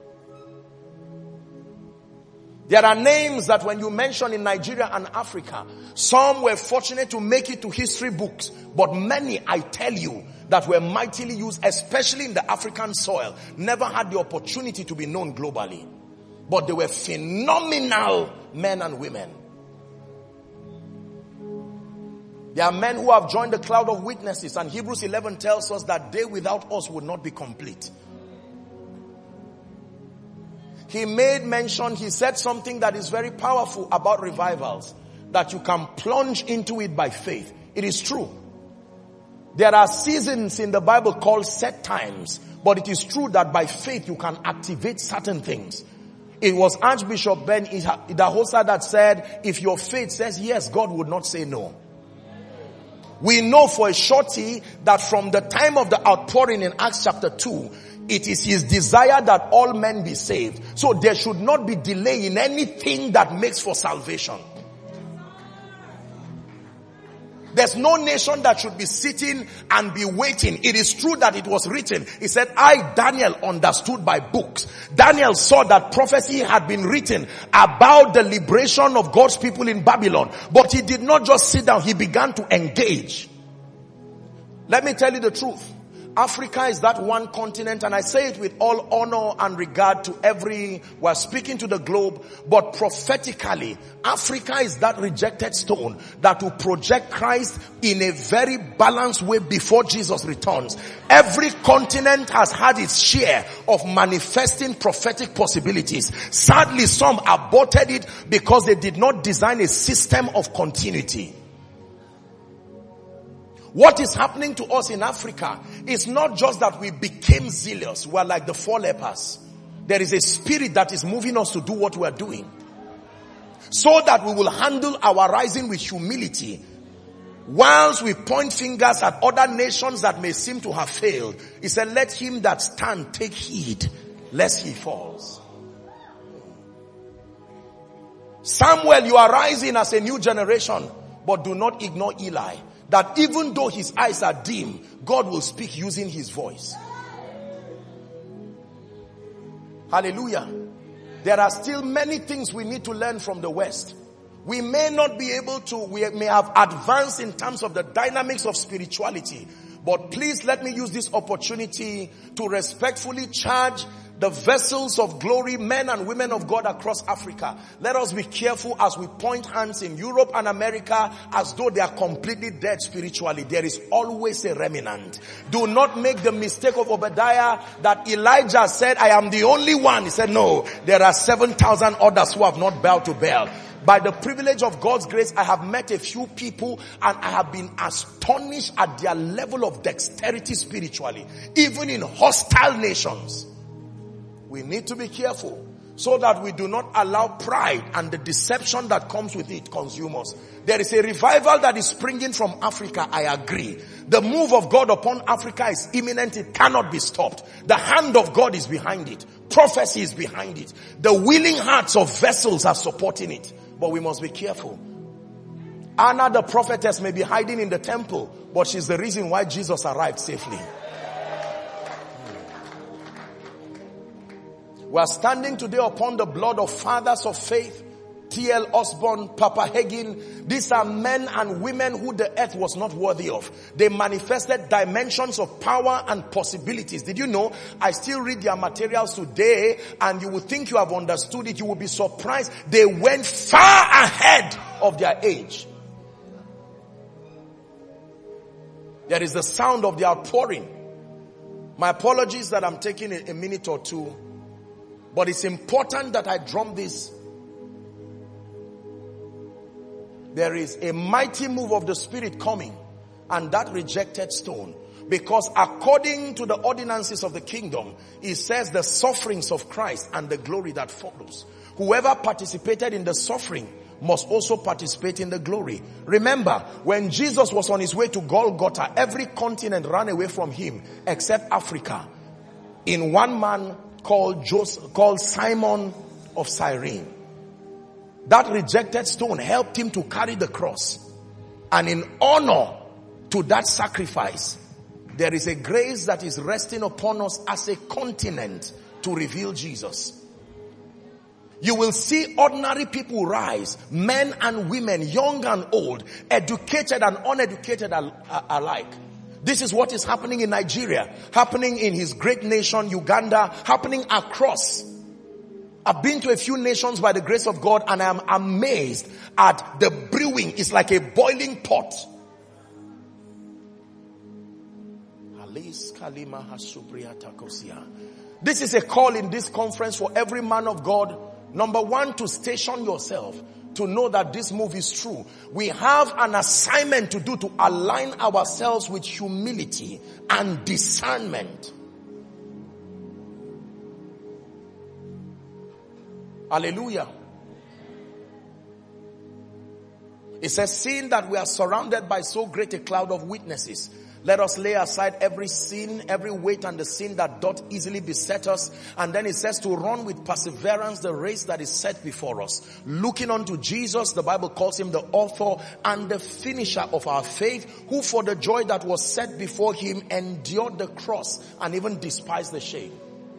There are names that when you mention in Nigeria and Africa, some were fortunate to make it to history books, but many, I tell you, that were mightily used, especially in the African soil, never had the opportunity to be known globally. But they were phenomenal men and women. There are men who have joined the cloud of witnesses, and Hebrews 11 tells us that they without us would not be complete. He made mention, he said something that is very powerful about revivals, that you can plunge into it by faith. It is true. There are seasons in the Bible called set times, but it is true that by faith you can activate certain things. It was Archbishop Ben Idahosa that said, if your faith says yes, God would not say no. We know for a surety that from the time of the outpouring in Acts chapter 2, it is his desire that all men be saved. So there should not be delay in anything that makes for salvation. There's no nation that should be sitting and be waiting. It is true that it was written. He said, I, Daniel, understood by books. Daniel saw that prophecy had been written about the liberation of God's people in Babylon. But he did not just sit down. He began to engage. Let me tell you the truth. Africa is that one continent, and I say it with all honor and regard to we're speaking to the globe, but prophetically, Africa is that rejected stone that will project Christ in a very balanced way before Jesus returns. Every continent has had its share of manifesting prophetic possibilities. Sadly, some aborted it because they did not design a system of continuity. What is happening to us in Africa is not just that we became zealous. We're like the 4 lepers. There is a spirit that is moving us to do what we are doing, so that we will handle our rising with humility, whilst we point fingers at other nations that may seem to have failed. He said, let him that stand take heed lest he falls. Samuel, you are rising as a new generation, but do not ignore Eli, that even though his eyes are dim, God will speak using his voice. Hallelujah. There are still many things we need to learn from the West. We may not be able to, we may have advanced in terms of the dynamics of spirituality, but please let me use this opportunity to respectfully charge the vessels of glory, men and women of God across Africa. Let us be careful as we point hands in Europe and America as though they are completely dead spiritually. There is always a remnant. Do not make the mistake of Obadiah that Elijah said, I am the only one. He said, no, there are 7,000 others who have not bowed to Baal. By the privilege of God's grace, I have met a few people and I have been astonished at their level of dexterity spiritually, even in hostile nations. We need to be careful so that we do not allow pride and the deception that comes with it consume us. There is a revival that is springing from Africa, I agree. The move of God upon Africa is imminent. It cannot be stopped. The hand of God is behind it. Prophecy is behind it. The willing hearts of vessels are supporting it. But we must be careful. Anna the prophetess may be hiding in the temple, but she's the reason why Jesus arrived safely. We are standing today upon the blood of fathers of faith, T.L. Osborne, Papa Hagin. These are men and women who the earth was not worthy of. They manifested dimensions of power and possibilities. Did you know? I still read their materials today, and you would think you have understood it. You will be surprised. They went far ahead of their age. There is the sound of the outpouring. My apologies that I'm taking a minute or two, but it's important that I drum this. There is a mighty move of the Spirit coming, and that rejected stone. Because according to the ordinances of the kingdom, it says the sufferings of Christ and the glory that follows. Whoever participated in the suffering must also participate in the glory. Remember, when Jesus was on his way to Golgotha, every continent ran away from him except Africa. In one man called Simon of Cyrene. That rejected stone helped him to carry the cross. And in honor to that sacrifice, there is a grace that is resting upon us as a continent to reveal Jesus. You will see ordinary people rise, men and women, young and old, educated and uneducated alike. This is what is happening in Nigeria, happening in his great nation, Uganda, happening across. I've been to a few nations by the grace of God, and I am amazed at the brewing. It's like a boiling pot. This is a call in this conference for every man of God. Number one, to station yourself, to know that this move is true. We have an assignment to do to align ourselves with humility and discernment. Hallelujah. It says, seeing that we are surrounded by so great a cloud of witnesses, let us lay aside every sin, every weight and the sin that doth easily beset us. And then it says to run with perseverance the race that is set before us. Looking unto Jesus, the Bible calls him the author and the finisher of our faith, who for the joy that was set before him endured the cross and even despised the shame.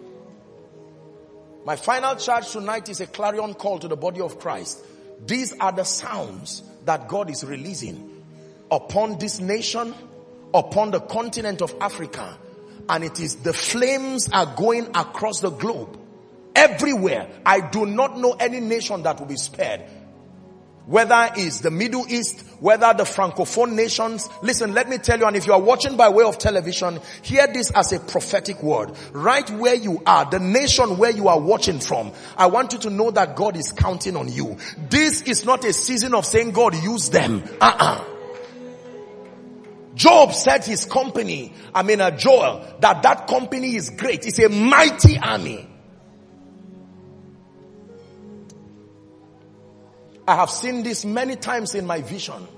My final charge tonight is a clarion call to the body of Christ. These are the sounds that God is releasing upon this nation, upon the continent of Africa. And it is the flames are going across the globe. Everywhere. I do not know any nation that will be spared. Whether it's the Middle East, whether the Francophone nations. Listen, let me tell you, and if you are watching by way of television, hear this as a prophetic word. Right where you are, the nation where you are watching from, I want you to know that God is counting on you. This is not a season of saying, God, use them. Job said his company, Joel, that company is great. It's a mighty army. I have seen this many times in my visions.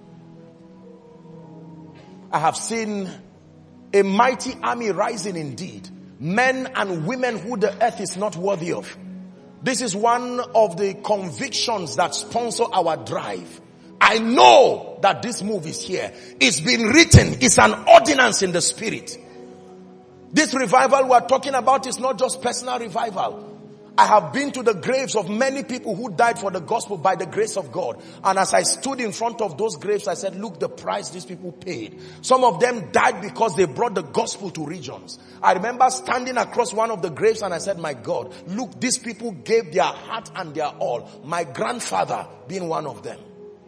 I have seen a mighty army rising indeed. Men and women who the earth is not worthy of. This is one of the convictions that sponsor our drive. I know that this move is here. It's been written. It's an ordinance in the spirit. This revival we are talking about is not just personal revival. I have been to the graves of many people who died for the gospel by the grace of God. And as I stood in front of those graves, I said, look, the price these people paid. Some of them died because they brought the gospel to regions. I remember standing across one of the graves and I said, my God, look, these people gave their heart and their all. My grandfather being one of them.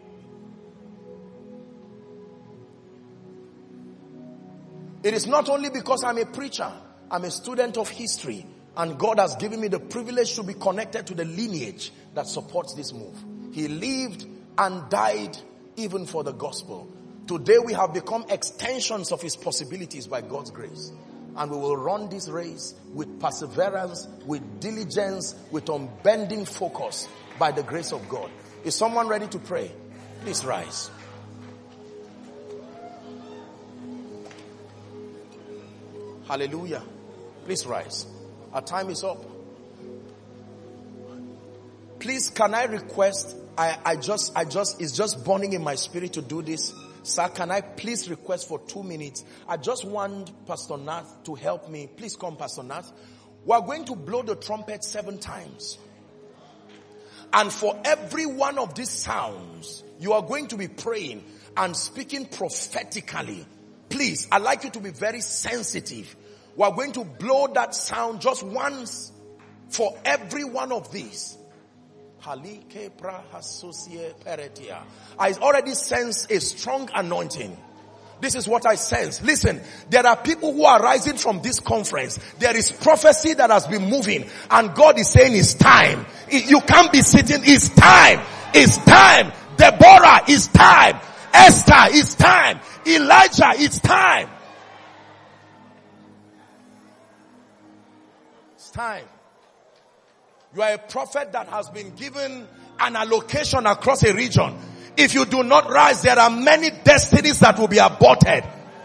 It is not only because I'm a preacher, I'm a student of history. And God has given me the privilege to be connected to the lineage that supports this move. He lived and died even for the gospel. Today we have become extensions of his possibilities by God's grace. And we will run this race with perseverance, with diligence, with unbending focus by the grace of God. Is someone ready to pray? Please rise. Hallelujah. Please rise. Our time is up. Please, can I request, it's just burning in my spirit to do this. Sir, can I please request for 2 minutes? I just want Pastor Nath to help me. Please come, Pastor Nath. We are going to blow the trumpet 7 times. And for every one of these sounds, you are going to be praying and speaking prophetically. Please, I'd like you to be very sensitive. We are going to blow that sound just once for every one of these. I already sense a strong anointing. This is what I sense. Listen, there are people who are rising from this conference. There is prophecy that has been moving. And God is saying it's time. You can't be sitting. It's time. It's time. Deborah, it's time. Esther, it's time. Elijah, it's time. Time. You are a prophet that has been given an allocation across a region. If you do not rise, there are many destinies that will be aborted.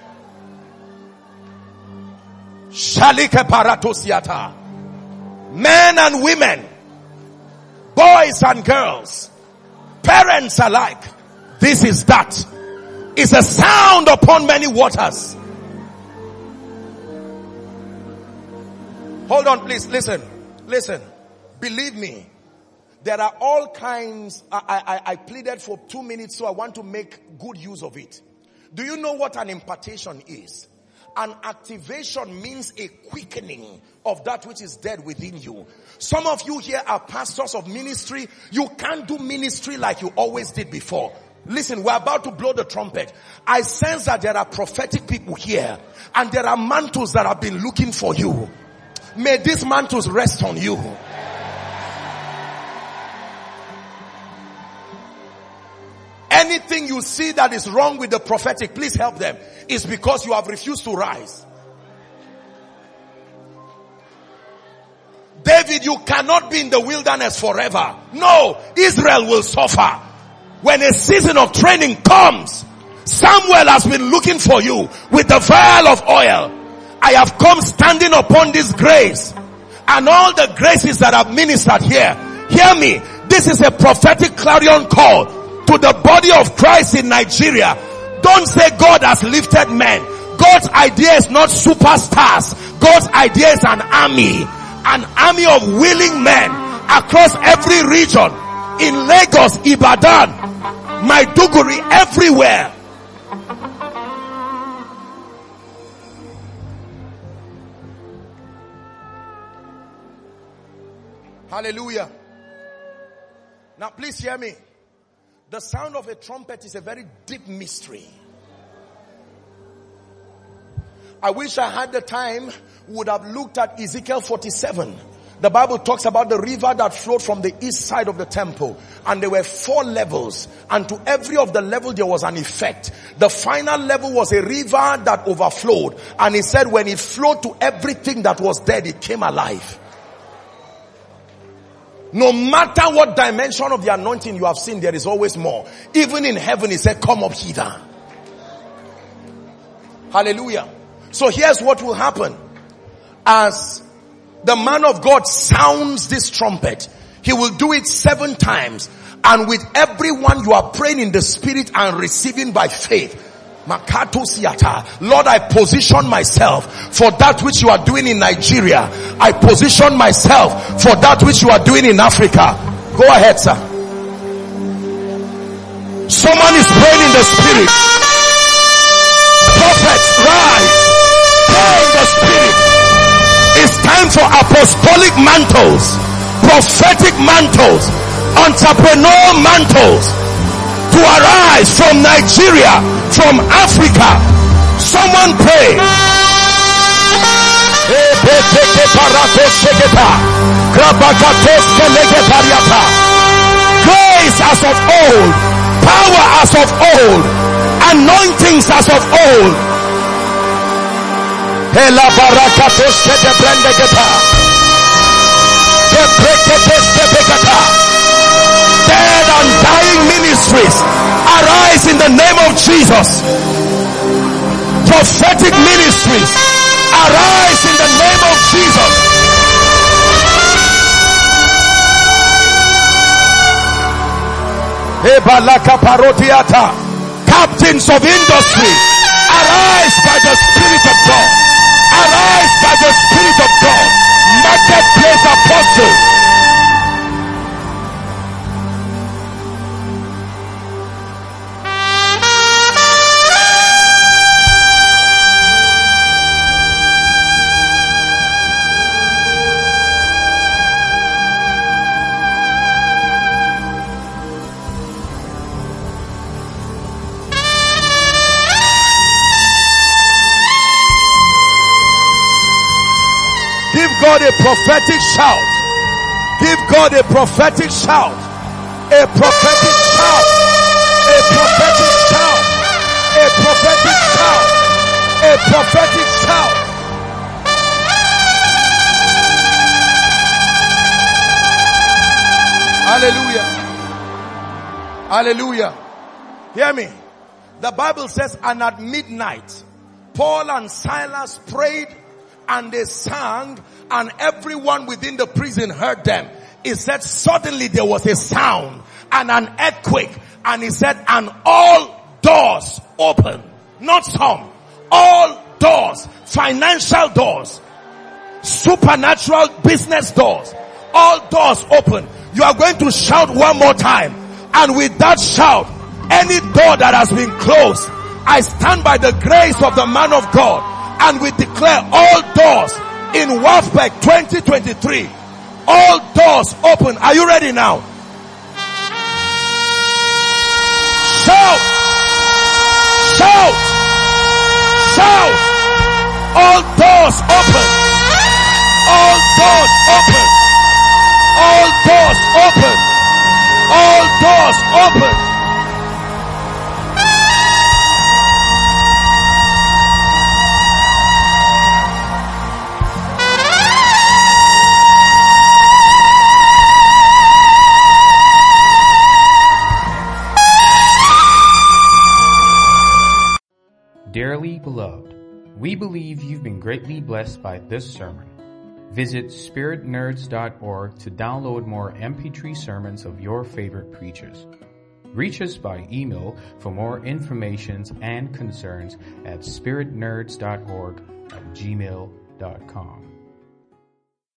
Shalike paratosiata. Men and women, boys and girls, parents alike. This is that. It's a sound upon many waters. Hold on, please. Listen. Believe me. There are all kinds. I pleaded for 2 minutes, so I want to make good use of it. Do you know what an impartation is? An activation means a quickening of that which is dead within you. Some of you here are pastors of ministry. You can't do ministry like you always did before. Listen, we're about to blow the trumpet. I sense that there are prophetic people here, and there are mantles that have been looking for you. May these mantles rest on you. Anything you see that is wrong with the prophetic, please help them. It's because you have refused to rise. David, you cannot be in the wilderness forever. No, Israel will suffer. When a season of training comes, Samuel has been looking for you with the vial of oil. I have come standing upon this grace and all the graces that I've ministered here. Hear me. This is a prophetic clarion call to the body of Christ in Nigeria. Don't say God has lifted men. God's idea is not superstars. God's idea is an army of willing men across every region. In Lagos, Ibadan, Maiduguri, everywhere. Hallelujah. Now please hear me. The sound of a trumpet is a very deep mystery. I wish I had the time, would have looked at Ezekiel 47. The Bible talks about the river that flowed from the east side of the temple. And there were 4 levels. And to every of the level there was an effect. The final level was a river that overflowed. And he said when it flowed to everything that was dead, it came alive. No matter what dimension of the anointing you have seen, there is always more. Even in heaven, he said, come up hither. Hallelujah. So here's what will happen. As the man of God sounds this trumpet, he will do it 7 times. And with everyone you are praying in the spirit and receiving by faith. Lord, I position myself for that which you are doing in Nigeria. I position myself for that which you are doing in Africa. Go ahead, sir. Someone is praying in the spirit. Prophets, rise. Pray in the spirit. It's time for apostolic mantles, prophetic mantles, entrepreneurial mantles to arise from Nigeria, from Africa. Someone pray. Grace as of old, power as of old, anointings as of old. Dead and dying ministries, arise in the name of Jesus. Prophetic ministries, arise in the name of Jesus. Captains of industry, arise by the Spirit of God. Arise by the Spirit of God. Marketplace apostles. Give God a prophetic shout. Give God a prophetic shout. A prophetic shout. A prophetic shout. A prophetic shout. A prophetic shout. Hallelujah. Hallelujah. Hear me. The Bible says, and at midnight, Paul and Silas prayed and they sang, and everyone within the prison heard them. He said, suddenly there was a sound and an earthquake. And he said, and all doors open. Not some. All doors. Financial doors. Supernatural business doors. All doors open. You are going to shout one more time. And with that shout, any door that has been closed, I stand by the grace of the man of God. And we declare all doors in WAFPEC 2023. All doors open. Are you ready now? Shout! Shout! Shout! All doors open. All doors open. All doors open. All doors open. Dearly beloved, we believe you've been greatly blessed by this sermon. Visit spiritnerds.org to download more MP3 sermons of your favorite preachers. Reach us by email for more information and concerns at spiritnerds.org@gmail.com.